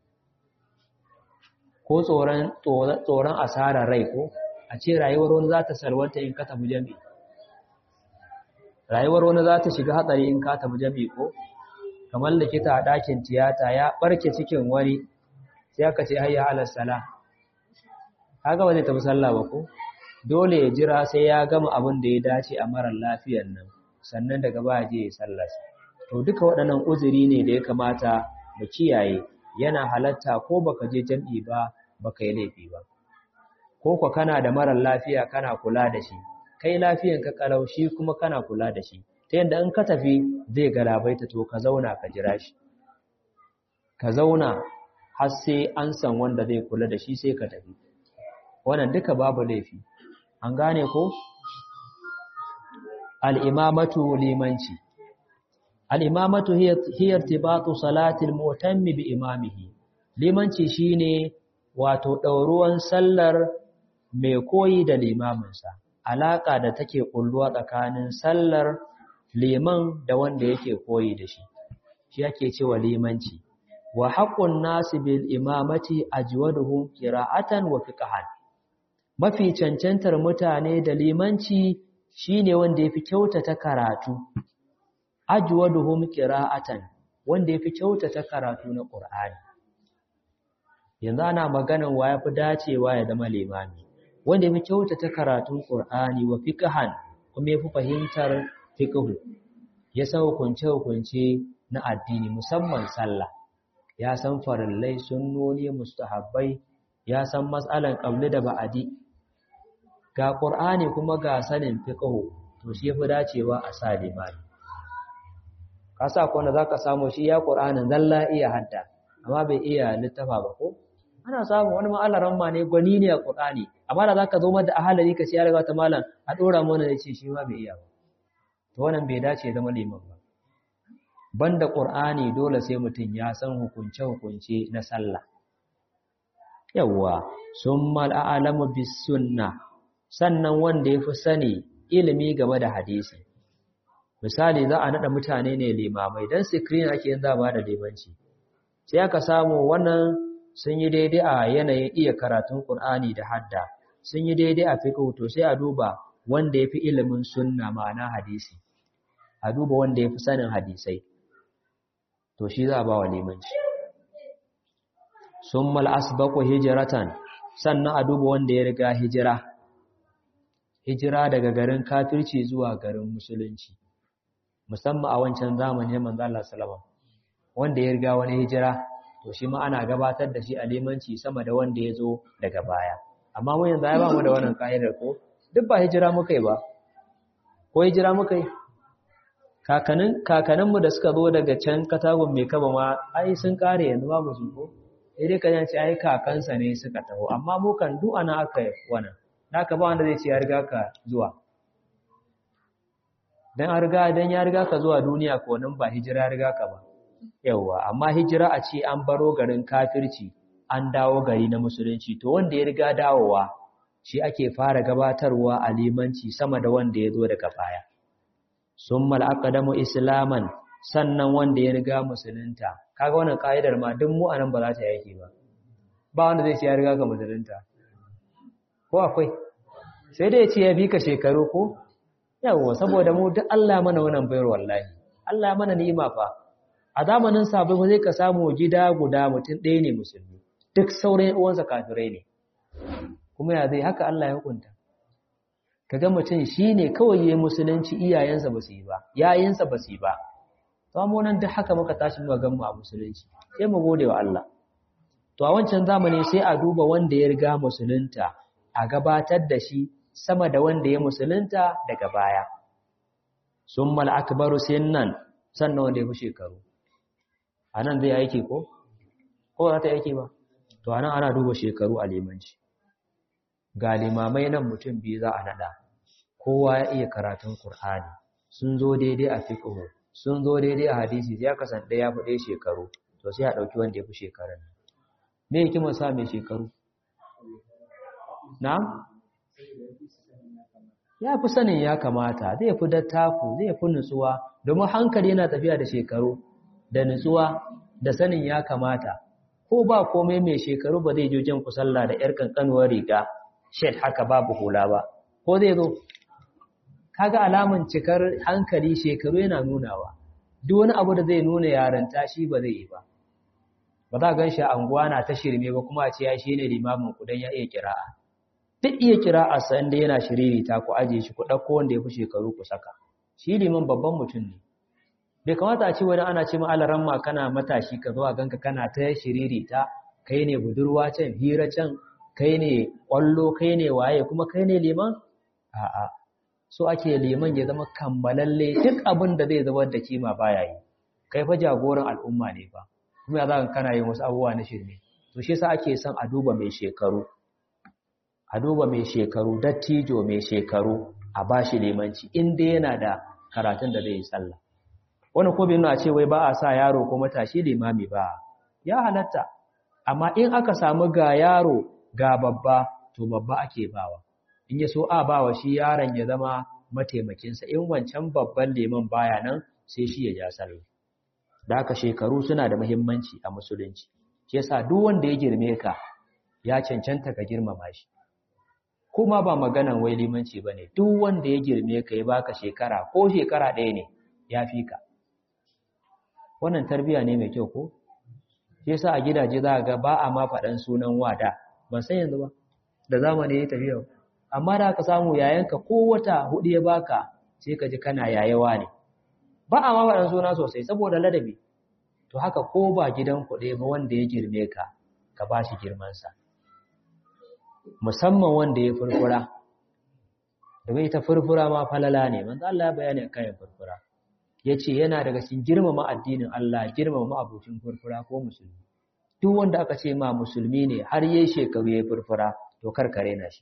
Ko tsoron asarar rai ko a ce rayuwar wani za ta salwanta in ka tafi jami'i. Rayuwar wani za ta shiga hatsari in ka tafi jami'i ko kamar likita a ɗakin tiyata ya ɓarke cikin wani sai aka ce hayya ala sala. Haka ba zai tafi sallah ba ko? Dole ya jira sai ya gama abin da ya dace a marar lafiyar nan sannan daga baya je ya sallarsa. To duka waɗannan uzuri ne da ya kamata mu kiyaye, yana halatta ko baka je jam'i ba baka yi laifi ba. Ko kwa kana da marar lafiya kana kula da shi, kai lafiyanka kalau shi kuma kana kula da shi ta yadda in ka tafi zai galabaita to ka zauna ka jira shi ka zauna har sai an san wanda zai kula da shi sai ka tafi wannan duka babu laifi an gane ko al-imamatu limanci al-imamatu hiya irtibatu salati al-mu'tammi bi imamihi limanci shine wato ɗauruwan sallar mai koyi da limaminsa alaƙa da take ƙulluwa tsakanin sallar liman da wanda yake koyi da shi shi yake cewa limanci wa haqqun nasi bil imamati ajwaduhum qira'atan wa fiqhan mafi cancantar mutane da limanci shine wanda yafi kyautata karatu ajwaduhum qira'atan wanda yafi kyautata karatu na Qur'ani yanzu ana maganan wa yafi dacewa ya zama limami wanda yafi kyautata karatun Qur'ani wa fiqhan kuma yafi fahimtar fiqhu ya san hukunce na addini musamman sallah ya san farillai sunnoni mustahabbai ya san mas'alan qabli da ba'adi ga Qur'ani kuma ga sanin fiqhu to shi yafi dacewa a sa limami kasa ko wanda zaka samu shi ya Qur'anin zalla iya hadda amma bai iya littafa ba ko ana samu wani ma'alaran ma ne gwani ne a Qur'ani amma da zaka zo mada ahalari ka ce ya riga ta malam a dora mana da ce shi ma bai iya ba to wannan bai dace zama liman ba banda Qur'ani dole sai mutum ya san hukunce na sallah yawa summal a'lamu bis sunnah sannan wanda yafi sani ilimi game da hadisi misali za a nada mutane ne limamai dan screen ake yin za ba da limanci sai aka samu wannan sun yi daidai a yanayin iya karatun Qur'ani da hadda sun yi daidai a fiqh to sai a duba wanda yafi ilimin sunna ma'ana hadisi a duba wanda yafi sanin hadisai to shi za a ba wa limanci summal asbaqu hijratan sannan a duba wanda ya riga hijira daga garin kafirci zuwa garin musulunci musamman a wancan zamanin manzo Allah sallallahu alaihi wasallam wanda ya riga wani hijira to shi ma ana gabatar da shi a limanci sama da wanda ya zo daga baya amma mu yanzu ai ba mu da wannan kaidar ko duk ba hijira muka yi ba ko hijira muka yi kakaninmu da suka zo daga can katagun mai kaba ma ai sun kare yanzu babu su ko sai dai kan ce ai kakansa ne suka taho amma mu kan duk ana aka wannan naka ba wanda zai ce ya riga ka zuwa dan ya riga ka zuwa duniya ko nan ba hijira riga ka ba yawa amma hijira a ce an baro garin kafirci an dawo gari na musulunci to wanda ya riga dawowa shi ake fara gabatarwa a limanci sama da wanda ya zo daga baya summal aqdamu islaman sannan wanda ya riga musulunta kaga wannan kaidar ma duk mu anan ba za ta yake ba wanda zai ce ya riga ka musulunta ko akwai sai dai ya ce ya bi ka shekaru ko yawa saboda mu duk Allah mana wannan bayar wallahi Allah mana ni'ima fa a zamanin sabai ba zai ka samu gida guda mutum ɗaya ne musulmi duk sauran uwansa kafirai ne kuma ya zai haka Allah ya hukunta kaga mutum shine kawai yayin musulunci iyayensa ba su yi ba yayinsa ba su yi ba to amma nan duk haka muka tashi muka ga mu a musulunci sai mu gode wa Allah to a wancan zamani sai a duba wanda ya riga musulunta a gabatar da shi sama da wanda ya musulunta daga baya summal akbaru sinnan sannan wanda ya fi shekaru anan zai aiki ko za ta aiki ba to anan ana duba shekaru a limanci ga limamai nan mutum biyu za a nada kowa ya iya karatun Qur'ani sun zo daidai a fiqh sun zo daidai a hadisi sai aka san da ya fi shekaru to sai a dauki wanda ya fi shekarun me yake mun sa mai shekaru na'am ya fi sanin ya kamata zai fi dattaku zai fi nutsuwa domin hankali yana tafiya da shekaru da nutsuwa da sanin ya kamata ko ba komai mai shekaru ba zai jojin ku sallah da yar kankanuwar riga shed haka babu hula ba ko zai zo kaga alaman cikar hankali shekaru yana nunawa duk wani abu da zai nuna yaranta shi ba zai yi ba ba za gan shi a anguwa na ta shirme ba kuma a ce ya shi ne limamin ku dan ya iya kira'a duk iya kira'a san da yana shiririta ku aje shi ku dauko wanda ya fi shekaru ku saka shi liman babban mutum ne bai kamata a ce wani ana ce ma'alaran ma kana matashi ka zo a ganka kana ta shiririta kai ne budurwa can hira can kai ne kwallo kai ne waye kuma kai ne liman a'a so ake liman ya zama kammalalle duk abin da zai zubar da kima baya yi kai fa jagoran al'umma ne fa kuma ya zaka kana yin wasu abubuwa na shirme to shi yasa ake son a duba mai shekaru dattijo mai shekaru a bashi limanci inda yana da karatun da zai yi sallah wani ko bai nuna ce wai ba a sa yaro ko matashi limami ba ya halatta amma in aka samu ga yaro ga babba to babba ake bawa in ya so a bawa shi yaron ya zama mataimakinsa in wancan babban liman baya nan sai shi ya ja sallah da haka shekaru suna da muhimmanci a musulunci shi yasa duk wanda ya girme ka ya cancanta ka girmama shi kuma ba maganan wai limanci bane duk wanda ya girme ka ya baka shekara ko shekara ɗaya ne ya fi ka wannan tarbiya ne mai kyau ko shi yasa a gidaje za ga ba a ma faɗan sunan wada ban san yanzu ba da zamani ya tafi yau amma da aka samu yayanka ko wata hudu ya baka sai ka ji kana yayawa ne ba a ma faɗan suna sosai saboda ladabi to haka ko ba gidan kuɗe ba wanda ya girme ka ka ba shi girmansa musamman wanda ya furfura domin ita furfura ma falala ne manzo Allah ya bayani akan furfura yace yana daga cikin girmama addinin Allah girmama abokin furfura ko musulmi duk wanda aka ce ma musulmi ne har yayi shekaru yayi furfura to karkare na shi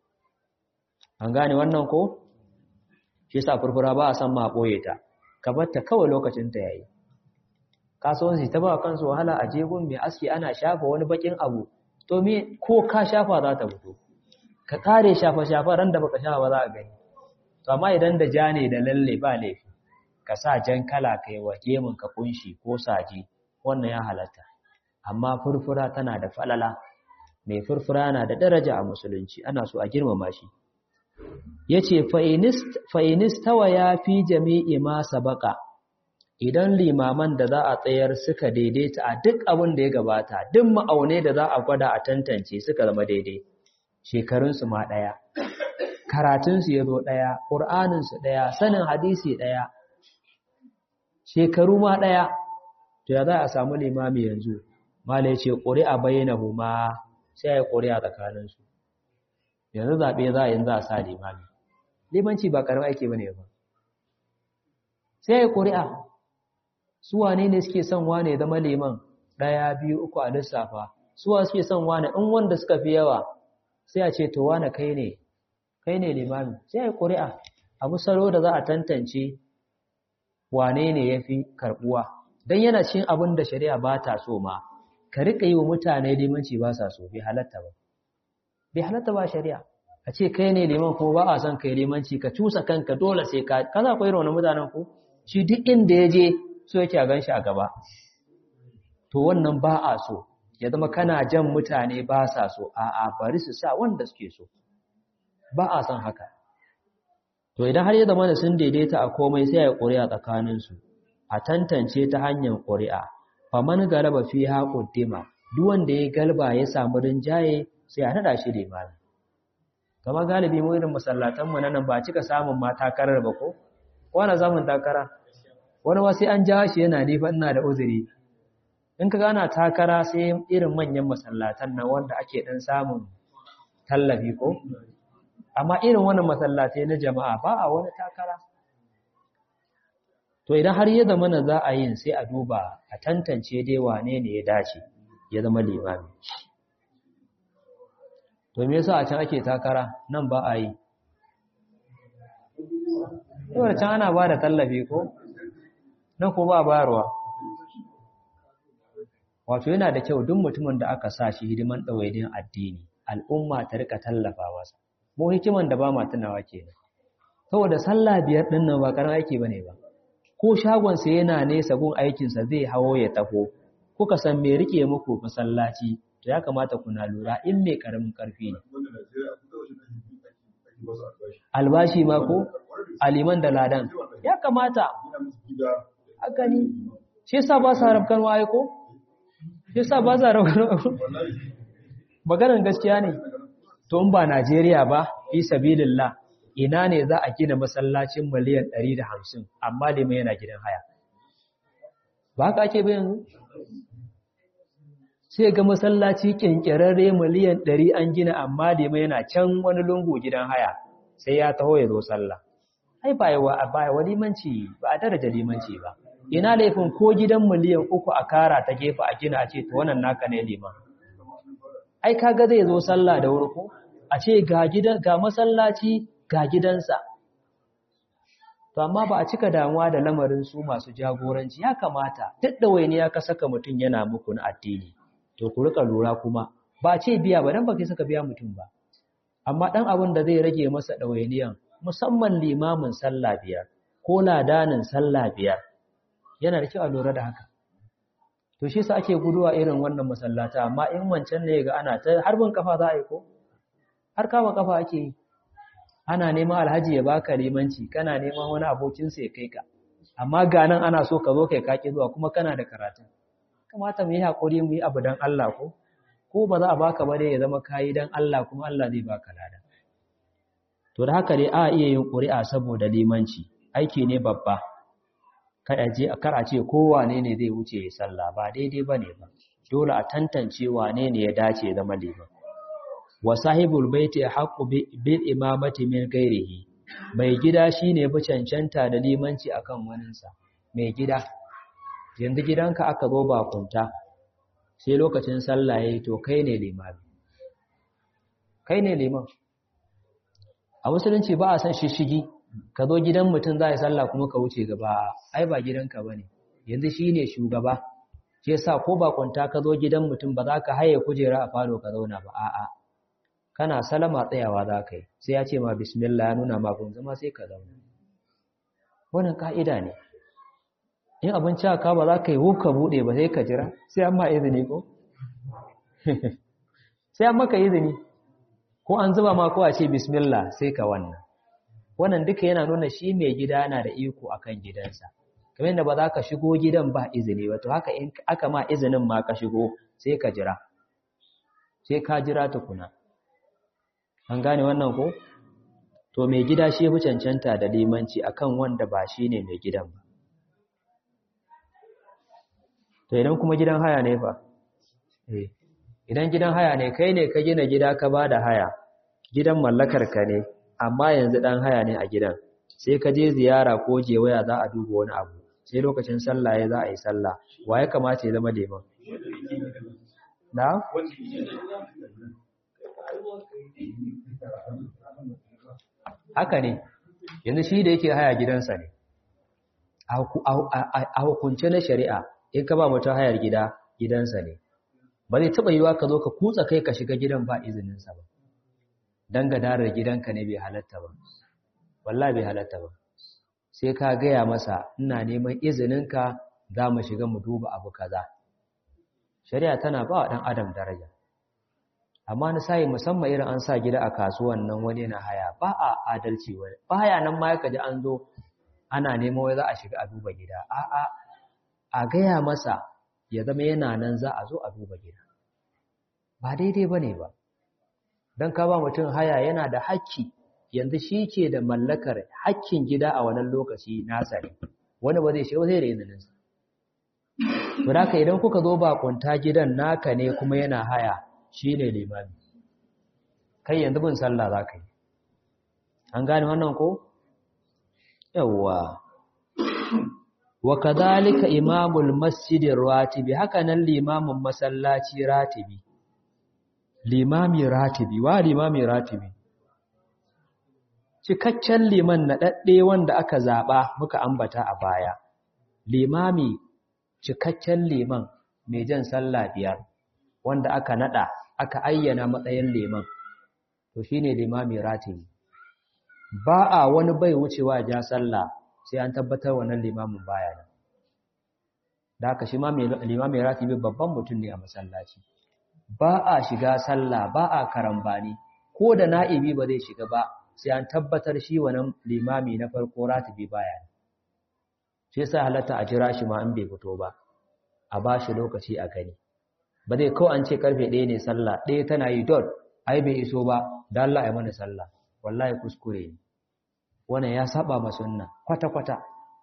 an gane wannan ko shi yasa furfura ba a san ma boye ta ka batta kawai lokacin ta yayi kasuwanci ta ba kansu wahala a jegun mai aski ana shafa wani bakin abu to me ko ka shafa za ta fito ka kare shafa ran da baka shafa ba za a gani to amma idan da ja ne da lalle ba laifi ka sa jan kala kai wa gemun ka kunshi ko saji wannan ya halatta amma furfura tana da falala mai furfura na da daraja a musulunci ana so a girmama shi yace fa inistawa ya fi jami'i ma sabaka idan limaman da za a tsayar suka daidaita a duk abin da ya gabata duk ma'aune da za a gwada a tantance suka zama daidai shekarunsu ma ɗaya karatunsu ya zo ɗaya ƙur'aninsu ɗaya sanin hadisi ɗaya shekaru ma ɗaya to ya za a samu limami yanzu mala ya ce ƙuri'a bayyanahu ma sai ya yi ƙuri'a tsakaninsu yanzu zaɓe za a yin za a sa limami limanci ba ƙaramin aiki ba ne ba sai ya yi ƙuri'a su wane ne suke son wane zama liman 1 2 3 a lissafa suwa suke son wane in wanda suka fi yawa sai a ce to wane kai ne limami sai a ƙuri'a abu salo da za a tantance wane ne ya fi karɓuwa don yana cin abin da shari'a ba ta so ma ka riƙa yi wa mutane limanci ba sa so bai halatta ba shari'a a ce kai ne liman ko ba a son kai limanci ka cusa kanka dole sai ka kaza ku irin wani mutanen ku shi duk inda ya je so yake a ganshi a gaba to wannan ba a so ya zama kana jan mutane ba sa so a'a bari su sa wanda suke so ba a son haka to idan har ya zama da sun daidaita a komai sai ya ƙuri'a tsakaninsu a tantance ta hanyar ƙuri'a faman galaba fi haƙuddima duk wanda ya galba ya samu rinjaye sai a nada shi limami kamar galibi mu irin masallatan mu nan ba cika samun ma takarar ba ko wani zamun takara wani wasu an ja shi yana nifa ina da uzuri in ka gana takara sai irin manyan masallatan nan wanda ake dan samun tallafi ko amma irin wannan masallatai na jama'a ba a wani takara to idan har ya zama na za a yin sai a duba a tantance dai wane ne ya dace ya zama limami to me yasa a can ake takara nan ba a yi yau can ana ba da tallafi ko nan ko ba bayarwa wato yana da kyau duk mutumin da aka sa shi hidiman ɗawaidin addini al'umma ta rika tallafa masa mu hikiman da ba ma tunawa kenan saboda sallah 5 din nan ba karan aiki bane ba ko shagon sa yana nesa gun aikin sa zai hawo ya taho kuka san me rike muku masallaci to ya kamata kuna lura in me karamin karfi ne albashi ma ko aliman da ladan ya kamata haka ne shi yasa ba sa rabkan waye ko shi yasa ba sa rabkan maganar gaskiya ne to in ba Najeriya ba fi sabilillah ina ne za a gina masallacin miliyan 150 amma limai yana gidan haya ba haka ake bayan sai ga masallaci kinkirarre miliyan 100 an gina amma limai yana can wani lungu gidan haya sai ya taho ya zo sallah ai ba wa limanci ba a daraja limanci ba. Ina laifin ko gidan miliyan 3 a kara ta gefe a gina a ce to wannan naka ne liman. Ai kaga zai zo sallah da wuri ko a ce ga masallaci ga gidansa. To amma ba a cika damuwa da lamarin su masu jagoranci, ya kamata duk da waini ya ka saka mutum yana muku na addini to ku rika lura kuma ba ce biya ba dan ba kai saka biya mutum ba, amma dan abin da zai rage masa dawainiyan musamman limamin sallah biyar ko ladanin sallah biyar yana da kyau a lura da haka. To shi sa ake guduwa irin wannan masallata, amma in wancan ne ga ana ta harbin kafa za a yi ko har kama kafa ake yi, ana neman alhaji ya baka limanci, kana neman wani abokinsa ya kai ka, amma ga nan ana so ka zo kai kaki zuwa kuma kana da karatu. Kamata mu yi haƙuri mu yi abu don Allah ko ba za a baka ba dai ya zama kayi don Allah kuma Allah zai baka lada. To da haka dai a iya yin ƙuri'a saboda limanci, aiki ne babba. Kar a ce kowane ne zai wuce ya sallah, ba daidai ba ne ba. Dole a tantance wane ne ya dace ya zama liman. Wa sahibul baiti haqqu bil imamati min ghairihi, mai gida shine bi cancanta da limanci akan waninsa. Mai gida yanzu gidanka aka zo bakunta sai lokacin sallah yayi to kai ne limami, kai ne liman. A musulunci ba a san shishigi, ka zo gidan mutum za a yi sallah kuma ka wuce gaba, ai ba gidanka bane, yanzu shine shugaba. Shi yasa ko bakunta ka zo gidan mutum ba za ka haye kujera a falo ka zauna ba, a'a kana salama tsayawa za ka yi, sai ya ce ma bismillah ya nuna ma gun zama sai ka zauna. Wannan ka'ida ne. In abinci aka ba za ka yi wuka buɗe ba sai ka jira, sai an ma izini ko? Sai an maka izini, ko an zuba ma ko a ce bismillah sai ka wannan. Wannan duka yana nuna shi mai gida yana da iko akan gidansa. Kamar yadda ba za ka shigo gidan ba izini ba, to haka in aka ma izinin ma ka shigo sai ka jira. Sai ka jira tukuna. An gane wannan ko? To mai gida shi fi cancanta da limanci akan wanda ba shi ne mai gidan ba. To idan kuma gidan haya ne fa? Idan gidan haya ne, kai ne ka gina gida ka ba da haya, gidan mallakar ka ne, amma yanzu dan haya ne a gidan. Sai ka je ziyara ko waya za a duba wani abu, sai lokacin sallah ya za a yi sallah, wa ya kamata ya zama liman? Na? Haka ne, yanzu shi da yake haya gidansa ne. A hukunce na shari'a, in ka ba mutum hayar gidansa ne, ba zai taɓa yiwa ka zo ka kutsa kai ka shiga gidan ba izininsa ba. Dan gadarar gidanka ne bai halatta ba, wallahi bai halatta ba. Sai ka gaya masa ina neman izininka za mu shiga mu duba abu kaza. Shari'a tana ba wa ɗan adam daraja. Amma na sai musamman irin an sa gida a kasuwan nan wani na haya, ba a adalci wani. Ba haya nan ma yaka ji an zo ana neman wai za a shiga a duba gida. A'a, a gaya masa ya zama yana nan za a zo a duba gida. Ba daidai ba ne ba. Don ka ba mutum haya yana da hakki, yanzu shi ke da mallakar hakkin gida a wannan lokaci nasa ne, wani ba zai shiga zai da izininsa. Wadaka idan kuka zo bakunta gidan naka ne kuma yana haya, shi ne limami. Kai yanzu bin sallah za ka yi. An gane wannan ko? Yawwa. Wa kadhalika imamul masjidir ratibi, haka nan limamin masallaci ratibi. Limami ratibi, wa limami ratibi? Cikakken liman naɗaɗɗe wanda aka zaɓa muka ambata a baya. Limami cikakken liman mai jan sallah 5 wanda aka naɗa aka ayyana matsayin liman, to shine limami ratibi. Ba a wani bai wucewa ja sallah sai an tabbatar wannan limamin baya nan. Da haka shi ma limami ratibi babban mutum ne a masallaci. Ba a shiga sallah, ba a karambani, ko da na'ibi ba zai shiga ba sai an tabbatar shi wannan limami na farko ratibi baya nan. Shi yasa halatta a jira shi ma an bai fito ba, a ba shi lokaci a gani. Ba zai kawai an ce karfe 1 ne sallah, 1 tana yi dot, ai bai iso ba, da Allah ya mana sallah. Wallahi kuskure ne. Wannan ya saba ma sunna kwata-kwata.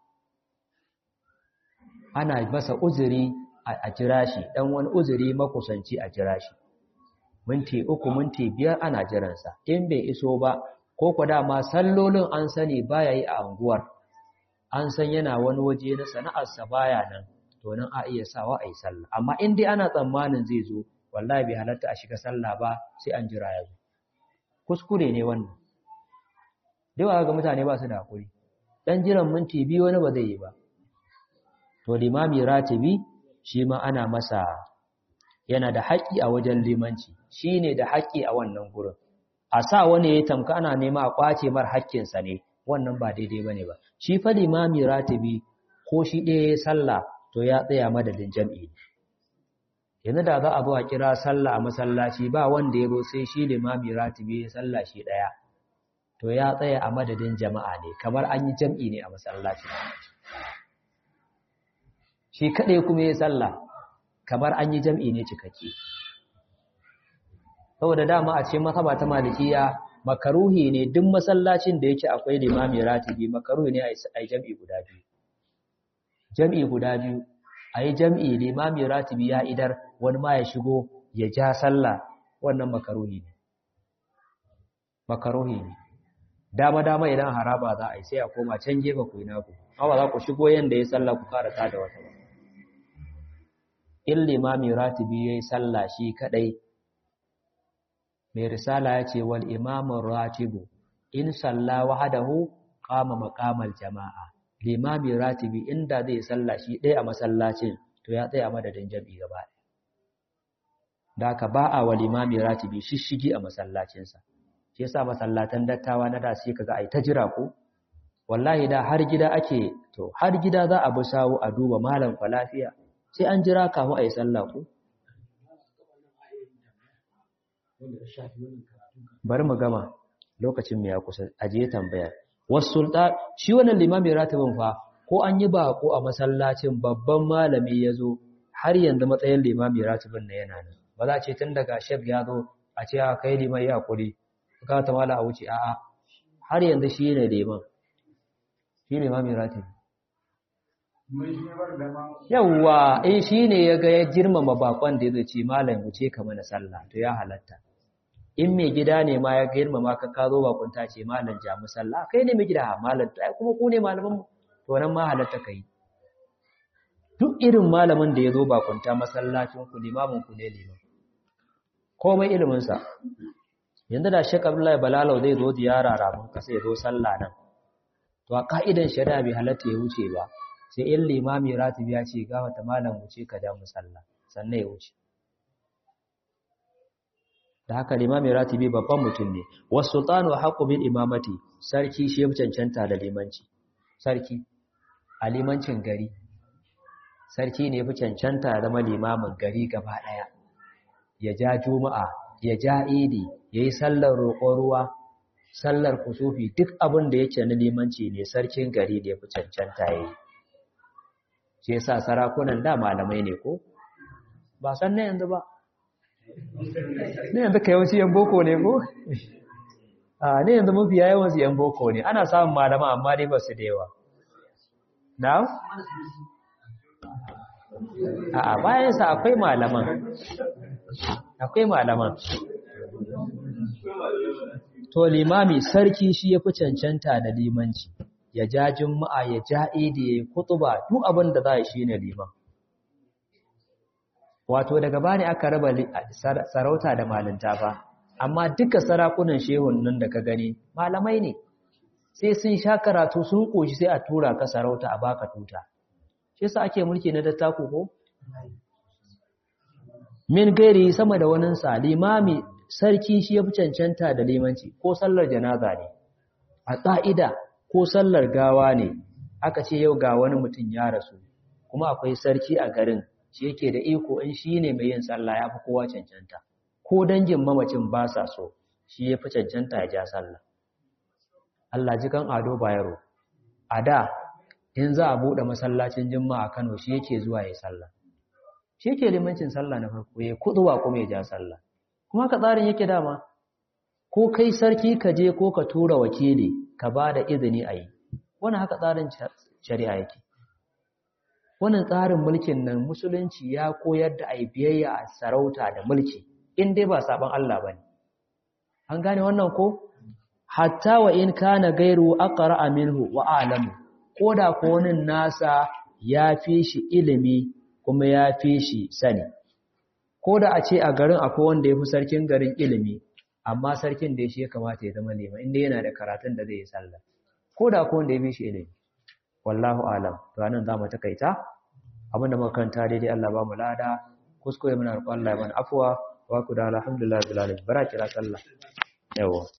Ana masa uzuri a jira shi, dan wani uzuri makusanci a jira shi. Minti 3, minti 5 ana jiransa. In bai iso ba, ko kwa dama sallolin an sani baya yi a anguwar, an san yana wani waje na sana'arsa baya nan, to nan a iya sawa a yi sallah. Amma in dai ana tsammanin zai zo, wallahi bai halatta a shiga sallah ba sai an jira ya zo. Kuskure ne wannan. Yawa ga mutane ba su da hakuri. Dan jiran minti biyu wani ba zai yi ba. To limami ratibi shi ma ana masa yana da haƙƙi a wajen limanci, shi ne da haƙƙi a wannan gurin. A sa wani ya tamka ana nema a ƙwace mar haƙƙinsa ne, wannan ba daidai ba ne ba. Shi fa limami ratibi ko shi ɗaya ya sallah to ya tsaya madadin jam'i. Yanzu da za a zo a kira sallah a masallaci ba wanda ya zo sai shi limami ratibi ya sallah shi ɗaya, to ya tsaya a madadin jama'a ne, kamar an yi jam'i ne a masallaci. Shi kaɗai kuma ya sallah, kamar an yi jam'i ne cikakke. Saboda dama a ce mazhaba ta malikiya makaruhi ne duk masallacin da yake akwai limami ratibi, makaruhi ne a yi jam'i guda biyu. Jam'i guda biyu, a yi jam'i limami ratibi ya idar wani ma ya shigo ya ja sallah, wannan makaruhi ne. Makaruhi ne. Dama idan haraba za a yi sai a koma can gefe ku yi naku, amma za ku shigo yanda ya sallah ku karata da wata ba. In limami ratibi ya yi sallah shi kaɗai, mai risala ya ce wal imamun ratibu in salla wahadahu qama maqamal jama'a. Limami ratibi inda zai salla shi ɗaya a masallacin to ya tsaya madadin jami'i gaba. Da ka ba a wa limami ratibi shishigi a masallacinsa. Shi yasa masallatan dattawa na da sai kaga ai ta jira ko wallahi da har gida ake, to har gida za a bi sawu a duba malam fa lafiya sai an jira kafin ai sallah ko. Bari mu gama lokacin mu ya kusa, aje tambaya. Wasulta shi wannan limami ratibin fa ko an yi bako a masallacin babban malami yazo har yanzu matsayin limami ratibin ne yana nan. Ba za a ce tun daga shek ya zo a ce a kai limai ya kuri ka ta mala a wuce, a'a har yanzu shi ne liman, shi limami ratibi. Yawwa shi ne ya ga ya girmama bakon da ya ce malam wuce ka mana sallah, to ya halatta. In mai gida ne ma ya girmama ka zo bakunta ce malam ja mu sallah, kai ne mai gida malam, to ai kuma ku ne malaman mu, to nan ma halatta kai. Duk irin malamin da ya zo bakunta masallacin ku limamin ku ne liman, komai ilimin sa. Yanzu da Sheikh Abdullahi Balalau zai zo ziyara ramin kasa ya zo sallah nan, to a ka'idan shari'a bai halatta ya wuce ba, sai in limami ratibi ya ce ga wata malam wuce ka ja mu sallah sannan ya wuce. Da haka limami ratibi babban mutum ne. Wasu sultanu haqqu bil imamati, sarki shi ya cancanta da limanci. Sarki a limancin gari, sarki ne fi cancanta da zama limamin gari gaba daya. Ya ja juma'a, ya ja idi, yayi sallar roƙon ruwa, sallar kusufi, duk abin da yake na limanci ne sarkin gari da ya fi cancanta yayi. Shi yasa sarakunan da malamai ne ko? Ba san ne yanzu ba. Ne yanzu ka yawanci yan boko ne ko? Ne yanzu mafiya yawansu yan boko ne, ana samun malama amma dai ba su da yawa. Na'am? Bayan sa akwai malaman. Akwai malaman. To limami sarki shi ya fi cancanta da limanci, ya ja juma'a, ya ja idi, ya yi kutuba, duk abin da za a shi ne liman. Wato daga bani aka raba sarauta da malinta fa, amma duka sarakunan shehun nan da ka gani malamai ne, sai sun sha karatu sun koshi sai a tura ka sarauta a baka tuta. Shi yasa ake mulki na dattaku ko? Min gairi sama da waninsa, limami sarki shi ya fi cancanta da limanci, ko sallar janaza ne, a ƙa'ida ko sallar gawa ne, aka ce yau ga wani mutum ya rasu, kuma akwai sarki a garin, shi yake da iko in shi ne mai yin sallah ya fi kowa cancanta, ko dangin mamacin ba sa so, shi ya fi cancanta ya ja sallah. Allah ji kan Ado Bayero, a da in za a buɗe masallacin Juma'a a Kano shi yake zuwa ya sallah, shi yake limancin sallah na farko, ya kuɗuwa kuma ya ja sallah. Kuma ka tsarin yake dama, ko kai sarki ka je ko ka tura wakili ka ba da izini a yi, wannan haka tsarin shari'a yake. Wannan tsarin mulkin nan musulunci ya koyar da ai biyayya a sarauta da mulki, in dai ba saban Allah ba ne. An gane wannan ko? hatta wa in kana gairu aqra minhu wa a'lamu koda ko wani nasa ya fi shi ilimi kuma ya fi shi sani koda a ce a garin akwai wanda ya fi sarkin garin ilimi amma sarkin da shi ya kamata ya zama liman inda yana da karatun da zai yi sallah koda ko wanda ya fi shi ilimi wallahu a'lam to anan zamu takaita abinda muka karanta daidai Allah ba mu lada kuskure muna roƙon Allah ya mana afwa wa ku da alhamdulillah bil alamin bara kira sallah yawa